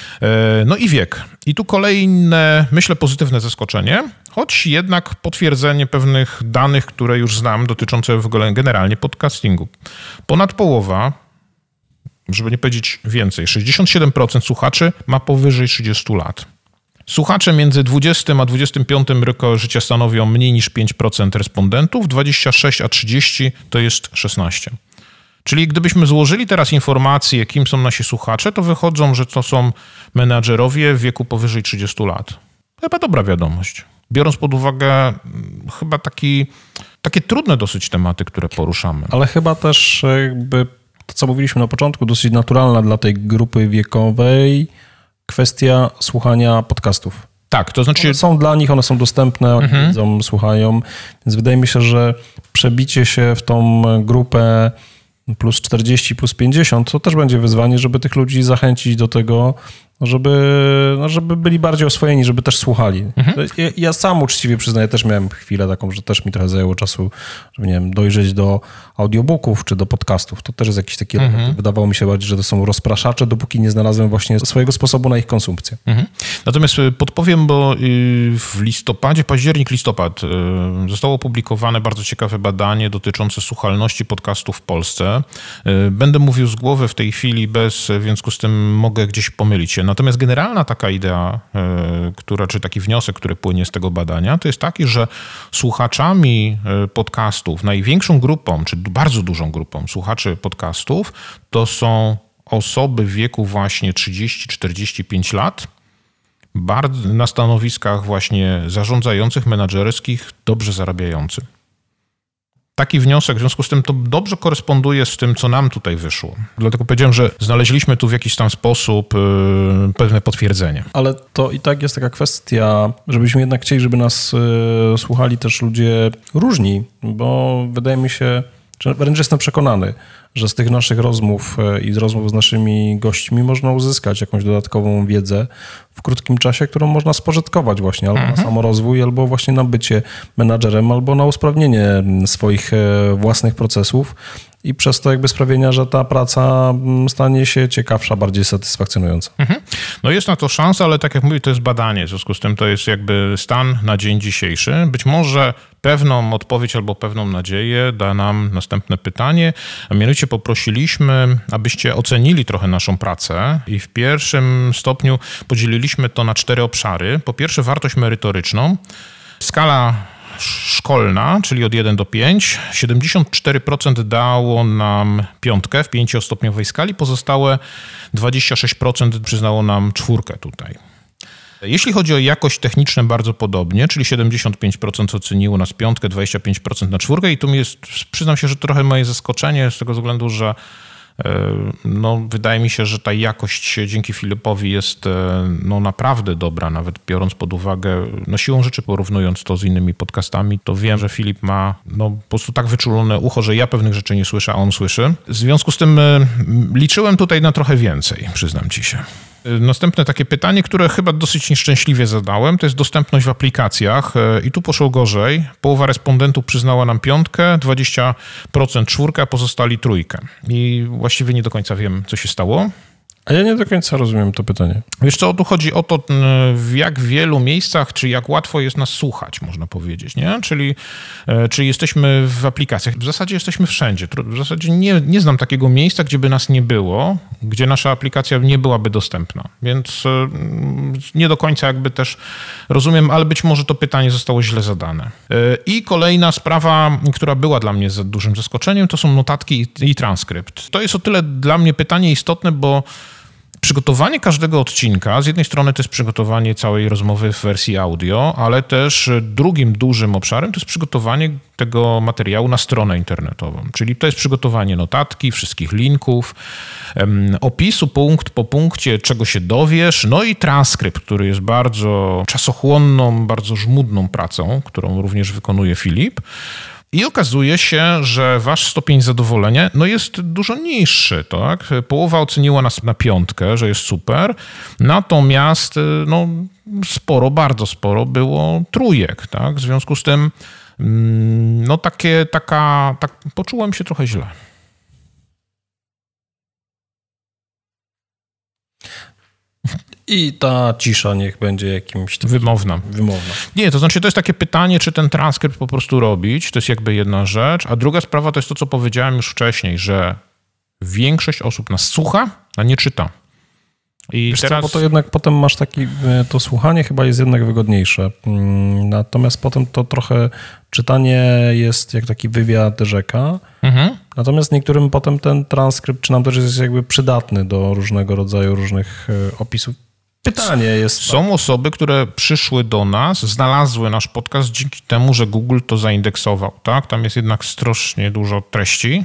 No i wiek. I tu kolejne, myślę, pozytywne zaskoczenie, choć jednak potwierdzenie pewnych danych, które już znam, dotyczące w ogóle generalnie podcastingu. Ponad połowa, żeby nie powiedzieć więcej, sześćdziesiąt siedem procent słuchaczy ma powyżej trzydziestu lat. Słuchacze między dwudziestym a dwudziestym piątym roku życia stanowią mniej niż pięć procent respondentów, dwadzieścia sześć a trzydzieści to jest szesnaście. Czyli gdybyśmy złożyli teraz informacje, kim są nasi słuchacze, to wychodzą, że to są menadżerowie w wieku powyżej trzydziestu lat. Chyba dobra wiadomość. Biorąc pod uwagę chyba taki, takie trudne dosyć tematy, które poruszamy. Ale chyba też jakby to, co mówiliśmy na początku, dosyć naturalna dla tej grupy wiekowej kwestia słuchania podcastów. Tak, to znaczy... One są dla nich, one są dostępne, oni mhm. wiedzą, słuchają, więc wydaje mi się, że przebicie się w tą grupę plus czterdzieści, plus pięćdziesiąt, to też będzie wyzwanie, żeby tych ludzi zachęcić do tego, żeby, no żeby byli bardziej oswojeni, żeby też słuchali. Mhm. Ja, ja sam uczciwie przyznaję, też miałem chwilę taką, że też mi trochę zajęło czasu, żeby, nie wiem, dojrzeć do audiobooków czy do podcastów. To też jest jakiś taki mhm. element. Wydawało mi się bardziej, że to są rozpraszacze, dopóki nie znalazłem właśnie swojego sposobu na ich konsumpcję. Mhm. Natomiast podpowiem, bo w listopadzie, październik, listopad zostało opublikowane bardzo ciekawe badanie dotyczące słuchalności podcastów w Polsce. Będę mówił z głowy w tej chwili bez, w związku z tym mogę gdzieś pomylić się. Natomiast generalna taka idea, która, czy taki wniosek, który płynie z tego badania, to jest taki, że słuchaczami podcastów, największą grupą, czy bardzo dużą grupą słuchaczy podcastów, to są osoby w wieku właśnie trzydzieści czterdzieści pięć lat, na stanowiskach właśnie zarządzających, menadżerskich, dobrze zarabiający. Taki wniosek, w związku z tym to dobrze koresponduje z tym, co nam tutaj wyszło. Dlatego powiedziałem, że znaleźliśmy tu w jakiś tam sposób yy, pewne potwierdzenie. Ale to i tak jest taka kwestia, żebyśmy jednak chcieli, żeby nas yy, słuchali też ludzie różni, bo wydaje mi się, że wręcz jestem przekonany, że z tych naszych rozmów i z rozmów z naszymi gośćmi można uzyskać jakąś dodatkową wiedzę w krótkim czasie, którą można spożytkować właśnie albo mhm. na samorozwój, albo właśnie na bycie menadżerem, albo na usprawnienie swoich własnych procesów i przez to jakby sprawienia, że ta praca stanie się ciekawsza, bardziej satysfakcjonująca. Mhm. No jest na to szansa, ale tak jak mówię, to jest badanie, w związku z tym to jest jakby stan na dzień dzisiejszy. Być może pewną odpowiedź albo pewną nadzieję da nam następne pytanie, a mianowicie poprosiliśmy, abyście ocenili trochę naszą pracę i w pierwszym stopniu podzieliliśmy to na cztery obszary. Po pierwsze wartość merytoryczną, skala szkolna, czyli od jeden do pięciu. siedemdziesiąt cztery procent dało nam piątkę w pięciostopniowej skali, pozostałe dwadzieścia sześć procent przyznało nam czwórkę tutaj. Jeśli chodzi o jakość techniczną, bardzo podobnie, czyli siedemdziesiąt pięć procent oceniło nas piątkę, dwadzieścia pięć procent na czwórkę i tu mi jest, przyznam się, że trochę moje zaskoczenie z tego względu, że no, wydaje mi się, że ta jakość dzięki Filipowi jest no, naprawdę dobra, nawet biorąc pod uwagę, no siłą rzeczy porównując to z innymi podcastami, to wiem, że Filip ma no, po prostu tak wyczulone ucho, że ja pewnych rzeczy nie słyszę, a on słyszy. W związku z tym liczyłem tutaj na trochę więcej, przyznam ci się. Następne takie pytanie, które chyba dosyć nieszczęśliwie zadałem, to jest dostępność w aplikacjach i tu poszło gorzej. Połowa respondentów przyznała nam piątkę, dwadzieścia procent czwórkę, a pozostali trójkę. I właściwie nie do końca wiem, co się stało. A ja nie do końca rozumiem to pytanie. Wiesz co, tu chodzi o to, w jak wielu miejscach, czy jak łatwo jest nas słuchać, można powiedzieć, nie? Czyli czy jesteśmy w aplikacjach. W zasadzie jesteśmy wszędzie. W zasadzie nie, nie znam takiego miejsca, gdzie by nas nie było, gdzie nasza aplikacja nie byłaby dostępna. Więc nie do końca jakby też rozumiem, ale być może to pytanie zostało źle zadane. I kolejna sprawa, która była dla mnie za dużym zaskoczeniem, to są notatki i transkrypt. To jest o tyle dla mnie pytanie istotne, bo przygotowanie każdego odcinka, z jednej strony to jest przygotowanie całej rozmowy w wersji audio, ale też drugim dużym obszarem to jest przygotowanie tego materiału na stronę internetową. Czyli to jest przygotowanie notatki, wszystkich linków, opisu punkt po punkcie, czego się dowiesz, no i transkrypt, który jest bardzo czasochłonną, bardzo żmudną pracą, którą również wykonuje Filip. I okazuje się, że wasz stopień zadowolenia no jest dużo niższy. Tak? Połowa oceniła nas na piątkę, że jest super, natomiast no, sporo, bardzo sporo było trójek. Tak? W związku z tym no, takie, taka, tak, poczułem się trochę źle. I ta cisza niech będzie jakimś... Takim... Wymowna. Wymowna. Nie, to znaczy to jest takie pytanie, czy ten transkrypt po prostu robić, to jest jakby jedna rzecz, a druga sprawa to jest to, co powiedziałem już wcześniej, że większość osób nas słucha, a nie czyta. I Wiesz teraz... co, bo to jednak potem masz taki, to słuchanie chyba jest jednak wygodniejsze. Natomiast potem to trochę czytanie jest jak taki wywiad rzeka. Mhm. Natomiast niektórym potem ten transkrypt, czy nam też jest jakby przydatny do różnego rodzaju różnych opisów. Pytanie jest... Są tak. osoby, które przyszły do nas, znalazły nasz podcast dzięki temu, że Google to zaindeksował. Tak? Tam jest jednak strasznie dużo treści.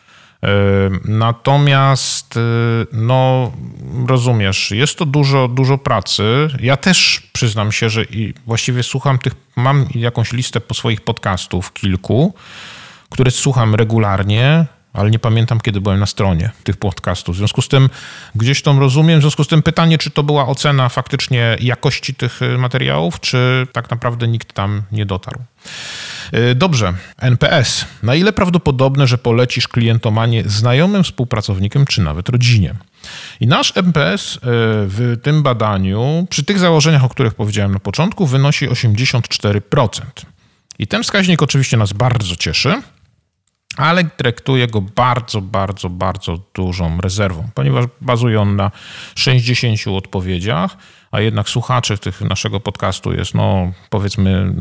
Natomiast, no rozumiesz, jest to dużo, dużo pracy. Ja też przyznam się, że i właściwie słucham tych, mam jakąś listę po swoich podcastów, kilku, które słucham regularnie, ale nie pamiętam, kiedy byłem na stronie tych podcastów. W związku z tym gdzieś to rozumiem. W związku z tym pytanie, czy to była ocena faktycznie jakości tych materiałów, czy tak naprawdę nikt tam nie dotarł. Dobrze, N P S. Na ile prawdopodobne, że polecisz klientomanię znajomym, współpracownikiem, czy nawet rodzinie? I nasz N P S w tym badaniu, przy tych założeniach, o których powiedziałem na początku, wynosi osiemdziesiąt cztery procent. I ten wskaźnik oczywiście nas bardzo cieszy, ale traktuje go bardzo, bardzo, bardzo dużą rezerwą, ponieważ bazuje on na sześćdziesięciu odpowiedziach, a jednak słuchaczy tych naszego podcastu jest, no powiedzmy,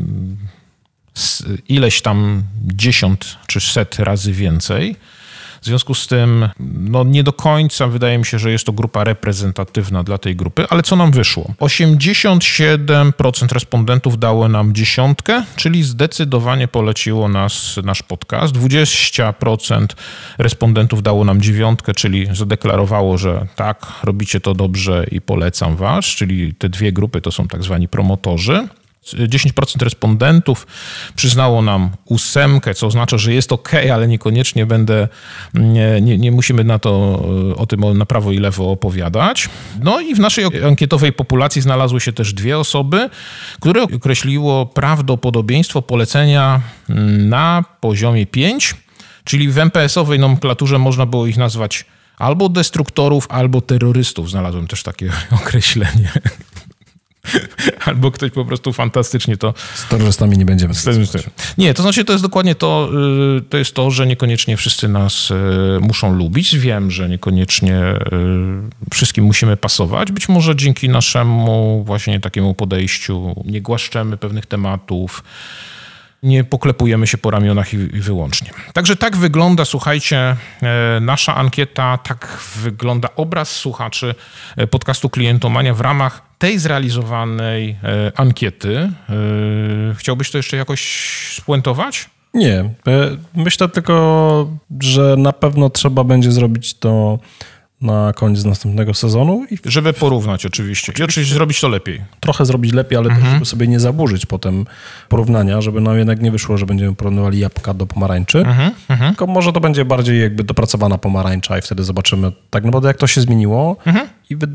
ileś tam dziesiąt czy set razy więcej. W związku z tym no nie do końca wydaje mi się, że jest to grupa reprezentatywna dla tej grupy, ale co nam wyszło? osiemdziesiąt siedem procent respondentów dało nam dziesiątkę, czyli zdecydowanie poleciło nas nasz podcast. dwadzieścia procent respondentów dało nam dziewiątkę, czyli zadeklarowało, że tak, robicie to dobrze i polecam was, czyli te dwie grupy to są tak zwani promotorzy. dziesięć procent respondentów przyznało nam ósemkę, co oznacza, że jest ok, ale niekoniecznie będę, nie, nie, nie musimy na to, o tym na prawo i lewo opowiadać. No i w naszej ankietowej populacji znalazły się też dwie osoby, które określiło prawdopodobieństwo polecenia na poziomie pięć, czyli w N P S-owej nomenklaturze można było ich nazwać albo destruktorów, albo terrorystów. Znalazłem też takie określenie. Albo ktoś po prostu fantastycznie to... Z terrorystami nie będziemy. Nie, to znaczy to jest dokładnie to, to jest to, że niekoniecznie wszyscy nas muszą lubić. Wiem, że niekoniecznie wszystkim musimy pasować. Być może dzięki naszemu właśnie takiemu podejściu nie głaszczemy pewnych tematów, nie poklepujemy się po ramionach i, i wyłącznie. Także tak wygląda, słuchajcie, nasza ankieta, tak wygląda obraz słuchaczy podcastu Klientomania w ramach tej zrealizowanej ankiety. Chciałbyś to jeszcze jakoś spuentować? Nie. Myślę tylko, że na pewno trzeba będzie zrobić to na koniec następnego sezonu. I żeby porównać oczywiście. I oczywiście zrobić to lepiej. Trochę zrobić lepiej, ale mhm. też, żeby sobie nie zaburzyć potem porównania, żeby nam jednak nie wyszło, że będziemy porównywali jabłka do pomarańczy. Mhm. Mhm. Tylko może to będzie bardziej jakby dopracowana pomarańcza i wtedy zobaczymy tak naprawdę, jak to się zmieniło. Mhm. I wy...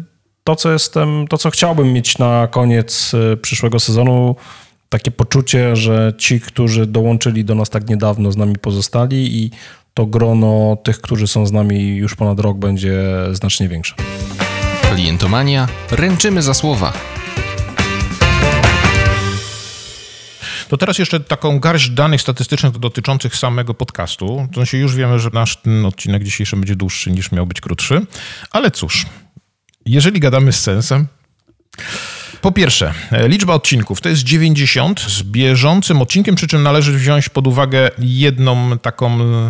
to, co jestem, to, co chciałbym mieć na koniec przyszłego sezonu, takie poczucie, że ci, którzy dołączyli do nas tak niedawno, z nami pozostali i to grono tych, którzy są z nami już ponad rok, będzie znacznie większe. Klientomania. Ręczymy za słowa. To teraz jeszcze taką garść danych statystycznych dotyczących samego podcastu. To znaczy już wiemy, że nasz ten odcinek dzisiejszy będzie dłuższy niż miał być krótszy, ale cóż, jeżeli gadamy z sensem... Po pierwsze, liczba odcinków to jest dziewięćdziesiąt z bieżącym odcinkiem, przy czym należy wziąć pod uwagę jedną taką,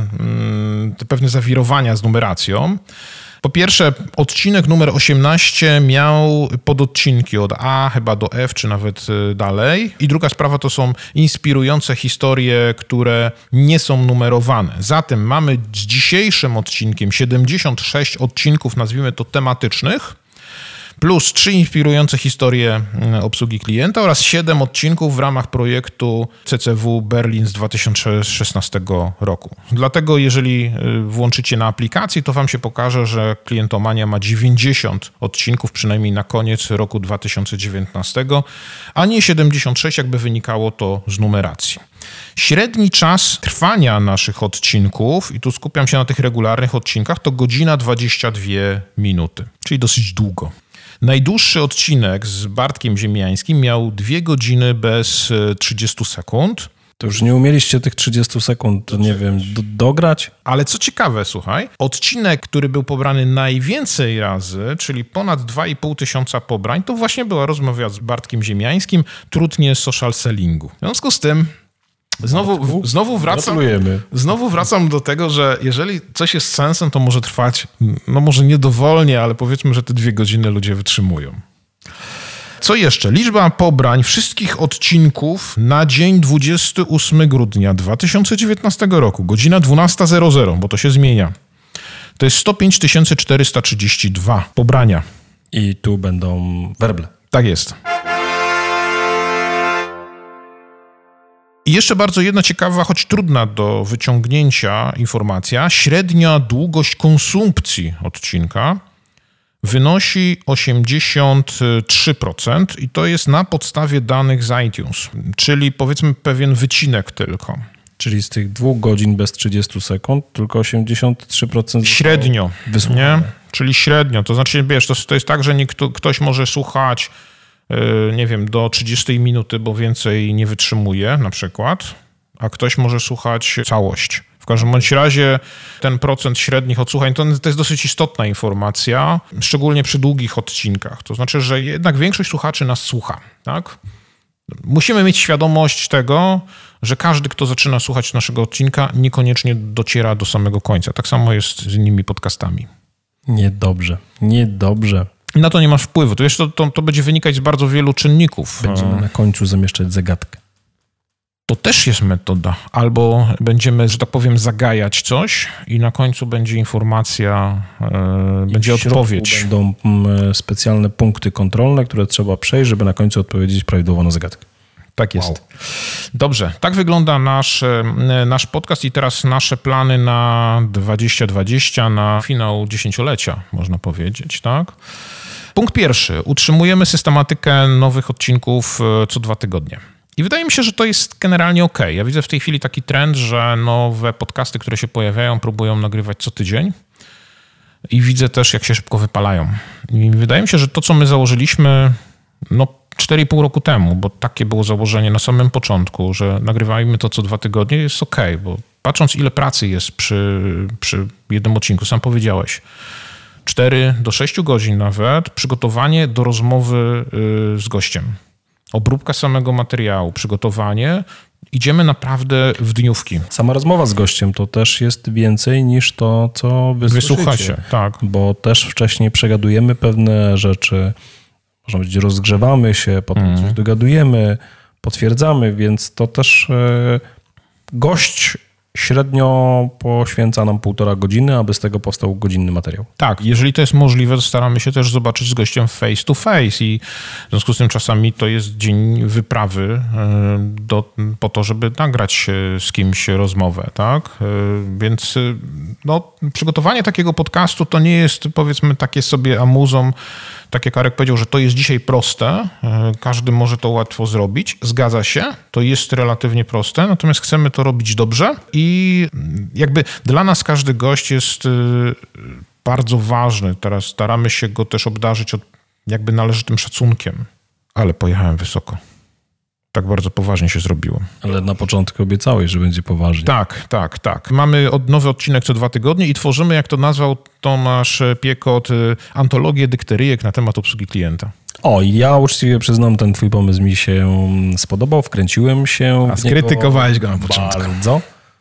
mm, pewne zawirowania z numeracją. Po pierwsze, odcinek numer osiemnaście miał pododcinki od A chyba do F, czy nawet dalej. I druga sprawa to są inspirujące historie, które nie są numerowane. Zatem mamy z dzisiejszym odcinkiem siedemdziesiąt sześć odcinków, nazwijmy to tematycznych, plus trzy inspirujące historie obsługi klienta oraz siedem odcinków w ramach projektu C C W Berlin z dwa tysiące szesnastego roku. Dlatego jeżeli włączycie na aplikacji, to wam się pokaże, że Klientomania ma dziewięćdziesiąt odcinków, przynajmniej na koniec roku dwa tysiące dziewiętnastego, a nie siedemdziesiąt sześć, jakby wynikało to z numeracji. Średni czas trwania naszych odcinków, i tu skupiam się na tych regularnych odcinkach, to godzina dwadzieścia dwie minuty, czyli dosyć długo. Najdłuższy odcinek z Bartkiem Ziemiańskim miał dwie godziny bez trzydziestu sekund. To już nie umieliście tych trzydziestu sekund, nie wiem, do, dograć? Ale co ciekawe, słuchaj, odcinek, który był pobrany najwięcej razy, czyli ponad dwa i pół tysiąca pobrań, to właśnie była rozmowa z Bartkiem Ziemiańskim, trudnie social sellingu. W związku z tym Znowu, znowu, wracam, znowu wracam do tego, że jeżeli coś jest sensem, to może trwać, no może nie dowolnie, ale powiedzmy, że te dwie godziny ludzie wytrzymują. Co jeszcze? Liczba pobrań wszystkich odcinków na dzień dwudziestego ósmego grudnia dwa tysiące dziewiętnastego roku, godzina dwunasta zero zero, bo to się zmienia. To jest sto pięć tysięcy czterysta trzydzieści dwa pobrania. I tu będą werble. Tak jest. I jeszcze bardzo jedna ciekawa, choć trudna do wyciągnięcia informacja. Średnia długość konsumpcji odcinka wynosi osiemdziesiąt trzy procent i to jest na podstawie danych z iTunes, czyli powiedzmy pewien wycinek tylko. Czyli z tych dwóch godzin bez trzydziestu sekund tylko osiemdziesiąt trzy procent średnio, nie? Czyli średnio. To znaczy, wiesz, to, to jest tak, że niekto, ktoś może słuchać nie wiem, do trzydziestej minuty, bo więcej nie wytrzymuje na przykład, a ktoś może słuchać całość. W każdym bądź razie ten procent średnich odsłuchań to, to jest dosyć istotna informacja, szczególnie przy długich odcinkach. To znaczy, że jednak większość słuchaczy nas słucha, tak? Musimy mieć świadomość tego, że każdy, kto zaczyna słuchać naszego odcinka, niekoniecznie dociera do samego końca. Tak samo jest z innymi podcastami. Niedobrze, niedobrze. Na to nie masz wpływu. To, wiesz, to, to, to będzie wynikać z bardzo wielu czynników. Będziemy na końcu zamieszczać zagadkę. To też jest metoda. Albo będziemy, że tak powiem, zagajać coś i na końcu będzie informacja, e, będzie odpowiedź. Będą specjalne punkty kontrolne, które trzeba przejść, żeby na końcu odpowiedzieć prawidłowo na zagadkę. Tak jest. Wow. Dobrze, tak wygląda nasz, nasz podcast i teraz nasze plany na dwadzieścia dwadzieścia, na finał dziesięciolecia, można powiedzieć, tak? Punkt pierwszy. Utrzymujemy systematykę nowych odcinków co dwa tygodnie. I wydaje mi się, że to jest generalnie ok. Ja widzę w tej chwili taki trend, że nowe podcasty, które się pojawiają, próbują nagrywać co tydzień. I widzę też, jak się szybko wypalają. I wydaje mi się, że to, co my założyliśmy, no cztery i pół roku temu, bo takie było założenie na samym początku, że nagrywajmy to co dwa tygodnie, jest ok, bo patrząc, ile pracy jest przy, przy jednym odcinku, sam powiedziałeś, cztery do sześciu godzin nawet, przygotowanie do rozmowy z gościem, obróbka samego materiału, przygotowanie, idziemy naprawdę w dniówki. Sama rozmowa z gościem to też jest więcej niż to, co wysłuchacie. Tak. Bo też wcześniej przegadujemy pewne rzeczy, można powiedzieć, rozgrzewamy się, potem mm. coś dogadujemy, potwierdzamy, więc to też gość średnio poświęca nam półtora godziny, aby z tego powstał godzinny materiał. Tak, jeżeli to jest możliwe, to staramy się też zobaczyć z gościem face to face i w związku z tym czasami to jest dzień wyprawy do, po to, żeby nagrać z kimś rozmowę, tak? Więc no, przygotowanie takiego podcastu to nie jest, powiedzmy, takie sobie amuzą, tak jak Arek powiedział, że to jest dzisiaj proste, każdy może to łatwo zrobić, zgadza się, to jest relatywnie proste, natomiast chcemy to robić dobrze i jakby dla nas każdy gość jest bardzo ważny. Teraz staramy się go też obdarzyć od jakby należytym szacunkiem, ale pojechałem wysoko. Tak bardzo poważnie się zrobiło. Ale na początku obiecałeś, że będzie poważnie. Tak, tak, tak. Mamy od, nowy odcinek co dwa tygodnie i tworzymy, jak to nazwał Tomasz Piekot, antologię dykteryjek na temat obsługi klienta. O, ja uczciwie przyznam, ten twój pomysł mi się spodobał, wkręciłem się. A skrytykowałeś go na początku. Bardzo.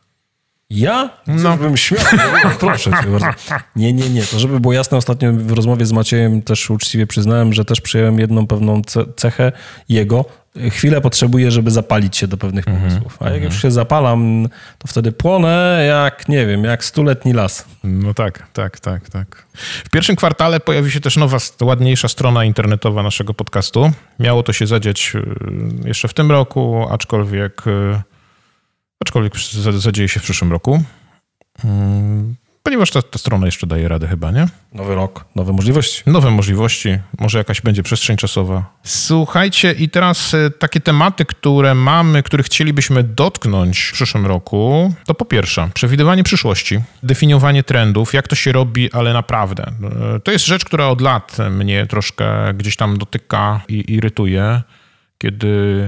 Ja? No. Żebym śmiał. Proszę cię bardzo. Nie, nie, nie. To żeby było jasne, ostatnio w rozmowie z Maciejem też uczciwie przyznałem, że też przyjąłem jedną pewną cechę jego. Chwilę potrzebuję, żeby zapalić się do pewnych pomysłów. A jak już się zapalam, to wtedy płonę jak, nie wiem, jak stuletni las. No tak, tak, tak, tak. W pierwszym kwartale pojawi się też nowa, ładniejsza strona internetowa naszego podcastu. Miało to się zadziać jeszcze w tym roku, aczkolwiek, aczkolwiek zadzieje się w przyszłym roku. Ponieważ ta, ta strona jeszcze daje radę chyba, nie? Nowy rok, nowe możliwości. Nowe możliwości, może jakaś będzie przestrzeń czasowa. Słuchajcie, i teraz takie tematy, które mamy, których chcielibyśmy dotknąć w przyszłym roku, to po pierwsze, przewidywanie przyszłości, definiowanie trendów, jak to się robi, ale naprawdę. To jest rzecz, która od lat mnie troszkę gdzieś tam dotyka i irytuje, kiedy...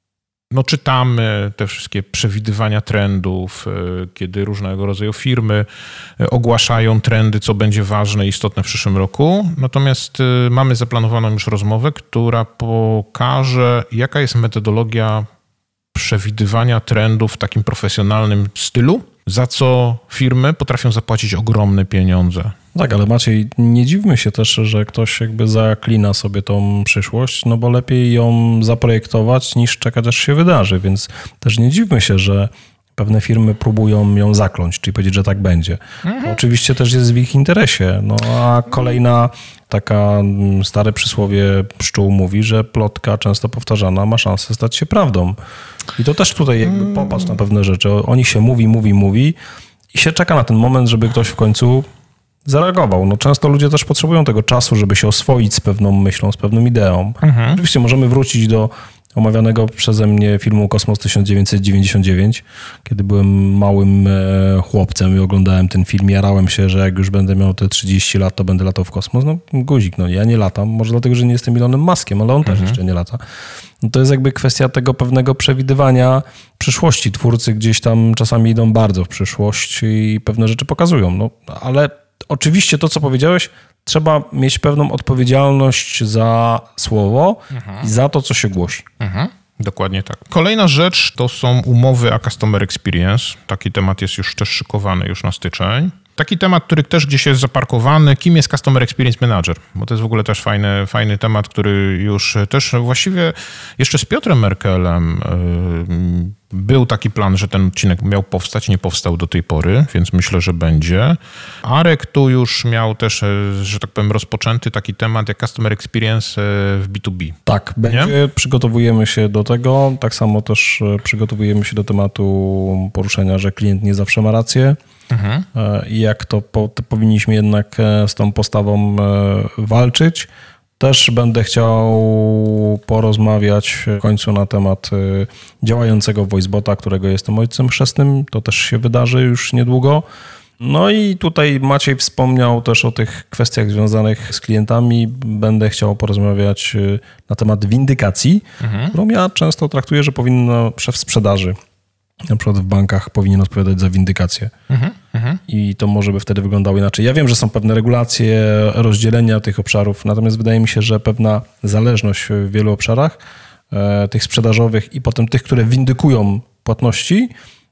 No, czytamy te wszystkie przewidywania trendów, kiedy różnego rodzaju firmy ogłaszają trendy, co będzie ważne i istotne w przyszłym roku. Natomiast mamy zaplanowaną już rozmowę, która pokaże, jaka jest metodologia przewidywania trendów w takim profesjonalnym stylu, za co firmy potrafią zapłacić ogromne pieniądze. Tak, ale Maciej, nie dziwmy się też, że ktoś jakby zaklina sobie tą przyszłość, no bo lepiej ją zaprojektować niż czekać, aż się wydarzy, więc też nie dziwmy się, że pewne firmy próbują ją zakląć, czyli powiedzieć, że tak będzie. Mhm. To oczywiście też jest w ich interesie. No a kolejna taka stare przysłowie pszczół mówi, że plotka często powtarzana ma szansę stać się prawdą. I to też tutaj jakby popatrz na pewne rzeczy. O nich się mówi, mówi, mówi i się czeka na ten moment, żeby ktoś w końcu zareagował. No często ludzie też potrzebują tego czasu, żeby się oswoić z pewną myślą, z pewną ideą. Mhm. Oczywiście możemy wrócić do omawianego przeze mnie filmu Kosmos tysiąc dziewięćset dziewięćdziesiąt dziewięć, kiedy byłem małym chłopcem i oglądałem ten film, jarałem się, że jak już będę miał te trzydzieści lat, to będę latał w kosmos. No guzik, no ja nie latam, może dlatego, że nie jestem Elonem Muskiem, ale on mhm. też jeszcze nie lata. No to jest jakby kwestia tego pewnego przewidywania przyszłości. Twórcy gdzieś tam czasami idą bardzo w przyszłość i pewne rzeczy pokazują. No ale oczywiście to, co powiedziałeś, trzeba mieć pewną odpowiedzialność za słowo mhm. i za to, co się głosi. Mhm. Dokładnie tak. Kolejna rzecz to są umowy a Customer Experience. Taki temat jest już też szykowany już na styczeń. Taki temat, który też gdzieś jest zaparkowany. Kim jest Customer Experience Manager? Bo to jest w ogóle też fajny, fajny temat, który już też właściwie jeszcze z Piotrem Merkelem yy, był taki plan, że ten odcinek miał powstać, nie powstał do tej pory, więc myślę, że będzie. Arek tu już miał też, że tak powiem, rozpoczęty taki temat jak Customer Experience w B dwa B. Tak, będzie. Nie? Przygotowujemy się do tego. Tak samo też przygotowujemy się do tematu poruszenia, że klient nie zawsze ma rację. Mhm. I jak to, po, to powinniśmy jednak z tą postawą walczyć. Też będę chciał porozmawiać w końcu na temat działającego voicebota, którego jestem ojcem chrzestnym. To też się wydarzy już niedługo. No i tutaj Maciej wspomniał też o tych kwestiach związanych z klientami. Będę chciał porozmawiać na temat windykacji, mhm. którą ja często traktuję, że powinno szef sprzedaży na przykład w bankach powinien odpowiadać za windykację. Mhm, mhm. I to może by wtedy wyglądało inaczej. Ja wiem, że są pewne regulacje, rozdzielenia tych obszarów, natomiast wydaje mi się, że pewna zależność w wielu obszarach, e, tych sprzedażowych i potem tych, które windykują płatności,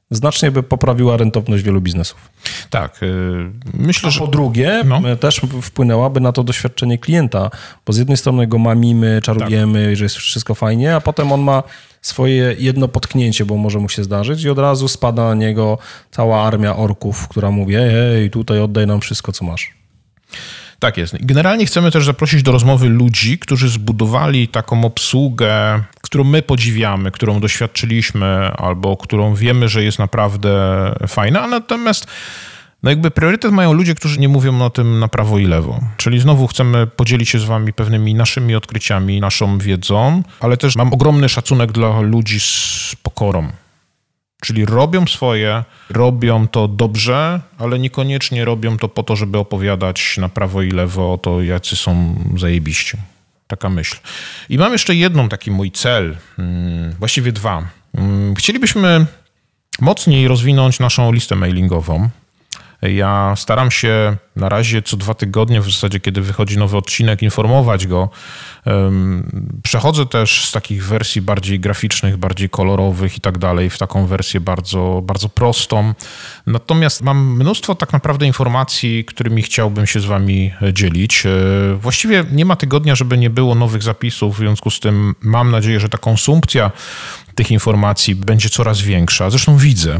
znacznie by poprawiła rentowność wielu biznesów. Tak, yy, myślę, A że... po drugie, no. też wpłynęłaby na to doświadczenie klienta, bo z jednej strony go mamimy, czarujemy, tak. że jest wszystko fajnie, a potem on ma swoje jedno potknięcie, bo może mu się zdarzyć i od razu spada na niego cała armia orków, która mówi, ej, tutaj oddaj nam wszystko, co masz. Tak jest. Generalnie chcemy też zaprosić do rozmowy ludzi, którzy zbudowali taką obsługę, którą my podziwiamy, którą doświadczyliśmy, albo którą wiemy, że jest naprawdę fajna, natomiast no jakby priorytet mają ludzie, którzy nie mówią o tym na prawo i lewo. Czyli znowu chcemy podzielić się z wami pewnymi naszymi odkryciami, naszą wiedzą, ale też mam ogromny szacunek dla ludzi z pokorą. Czyli robią swoje, robią to dobrze, ale niekoniecznie robią to po to, żeby opowiadać na prawo i lewo o to, jacy są zajebiści. Taka myśl. I mam jeszcze jedną taki mój cel, właściwie dwa. Chcielibyśmy mocniej rozwinąć naszą listę mailingową. Ja staram się na razie co dwa tygodnie, w zasadzie kiedy wychodzi nowy odcinek, informować go. Przechodzę też z takich wersji bardziej graficznych, bardziej kolorowych i tak dalej, w taką wersję bardzo, bardzo prostą. Natomiast mam mnóstwo tak naprawdę informacji, którymi chciałbym się z wami dzielić. Właściwie nie ma tygodnia, żeby nie było nowych zapisów, w związku z tym mam nadzieję, że ta konsumpcja tych informacji będzie coraz większa. Zresztą widzę.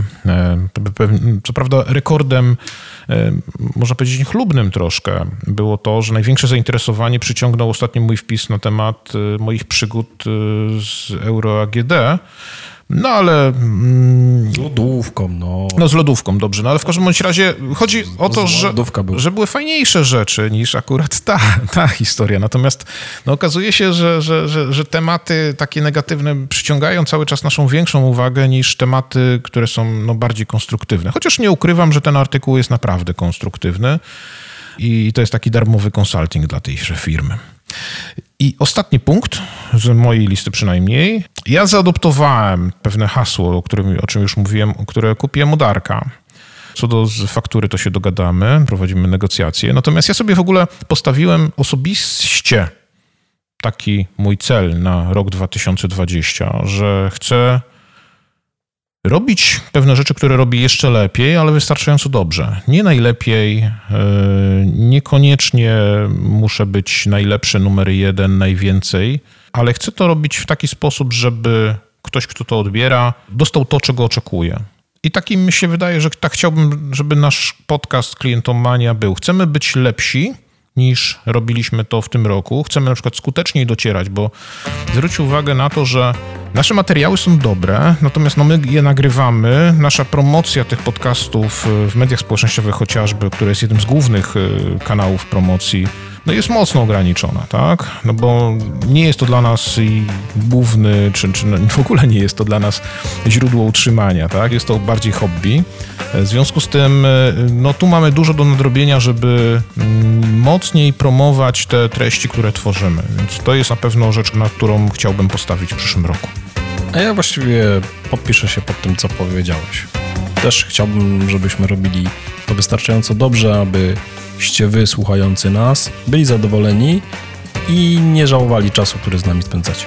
Co prawda rekordem, można powiedzieć niechlubnym troszkę, było to, że największe zainteresowanie przyciągnął ostatnio mój wpis na temat moich przygód z Euro A G D. No ale... Z lodówką, no. No z lodówką, dobrze. No ale w każdym bądź razie chodzi o to, że, że były fajniejsze rzeczy niż akurat ta, ta historia. Natomiast no, okazuje się, że, że, że, że tematy takie negatywne przyciągają cały czas naszą większą uwagę niż tematy, które są no, bardziej konstruktywne. Chociaż nie ukrywam, że ten artykuł jest naprawdę konstruktywny i to jest taki darmowy consulting dla tejże firmy. I ostatni punkt, z mojej listy przynajmniej, ja zaadoptowałem pewne hasło, o którym, o czym już mówiłem, które kupiłem u Darka. Co do faktury to się dogadamy, prowadzimy negocjacje. Natomiast ja sobie w ogóle postawiłem osobiście taki mój cel na rok dwa tysiące dwudziesty, że chcę robić pewne rzeczy, które robię jeszcze lepiej, ale wystarczająco dobrze. Nie najlepiej, niekoniecznie muszę być najlepszy, numer jeden, najwięcej, ale chcę to robić w taki sposób, żeby ktoś, kto to odbiera, dostał to, czego oczekuje. I takim mi się wydaje, że tak chciałbym, żeby nasz podcast Klientomania był. Chcemy być lepsi niż robiliśmy to w tym roku. Chcemy na przykład skuteczniej docierać, bo zwróćcie uwagę na to, że nasze materiały są dobre, natomiast no my je nagrywamy. Nasza promocja tych podcastów w mediach społecznościowych chociażby, które jest jednym z głównych kanałów promocji, no jest mocno ograniczona, tak? No bo nie jest to dla nas i główny, czy, czy w ogóle nie jest to dla nas źródło utrzymania, tak? Jest to bardziej hobby. W związku z tym, no tu mamy dużo do nadrobienia, żeby mocniej promować te treści, które tworzymy. Więc to jest na pewno rzecz, na którą chciałbym postawić w przyszłym roku. A ja właściwie podpiszę się pod tym, co powiedziałeś. Też chciałbym, żebyśmy robili to wystarczająco dobrze, abyście wy, słuchający nas, byli zadowoleni i nie żałowali czasu, który z nami spędzacie.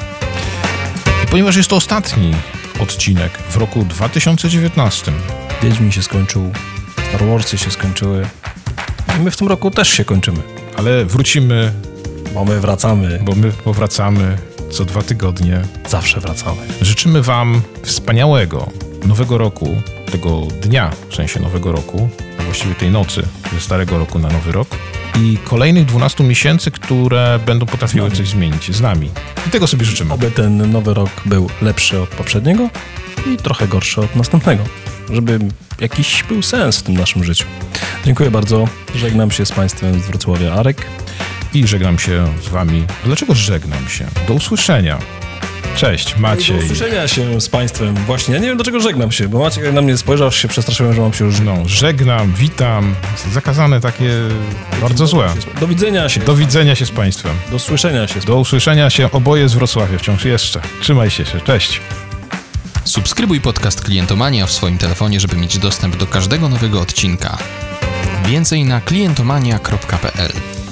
I ponieważ jest to ostatni odcinek w roku dwa tysiące dziewiętnastym. Wiedźmin się skończył, Star Warsy się skończyły i my w tym roku też się kończymy. Ale wrócimy, bo my wracamy. Bo my powracamy co dwa tygodnie. Zawsze wracamy. Życzymy wam wspaniałego nowego roku, tego dnia, w sensie nowego roku, a właściwie tej nocy ze starego roku na nowy rok i kolejnych dwunastu miesięcy, które będą potrafiły coś zmienić z nami. I tego sobie życzymy. Oby ten nowy rok był lepszy od poprzedniego i trochę gorszy od następnego. Żeby jakiś był sens w tym naszym życiu. Dziękuję bardzo. Żegnam się z Państwem z Wrocławia, Arek. I żegnam się z wami. Dlaczego żegnam się? Do usłyszenia. Cześć, Maciej. Do usłyszenia się z Państwem. Właśnie, ja nie wiem, dlaczego żegnam się, bo Maciej na mnie spojrzał, się przestraszyłem, że mam się już... No, żegnam, witam. Zakazane takie bardzo złe. Do widzenia się. Do widzenia się z Państwem. Do usłyszenia się. Do usłyszenia się oboje z Wrocławia wciąż jeszcze. Trzymaj się się. Cześć. Subskrybuj podcast Klientomania w swoim telefonie, żeby mieć dostęp do każdego nowego odcinka. Więcej na klientomania kropka p l.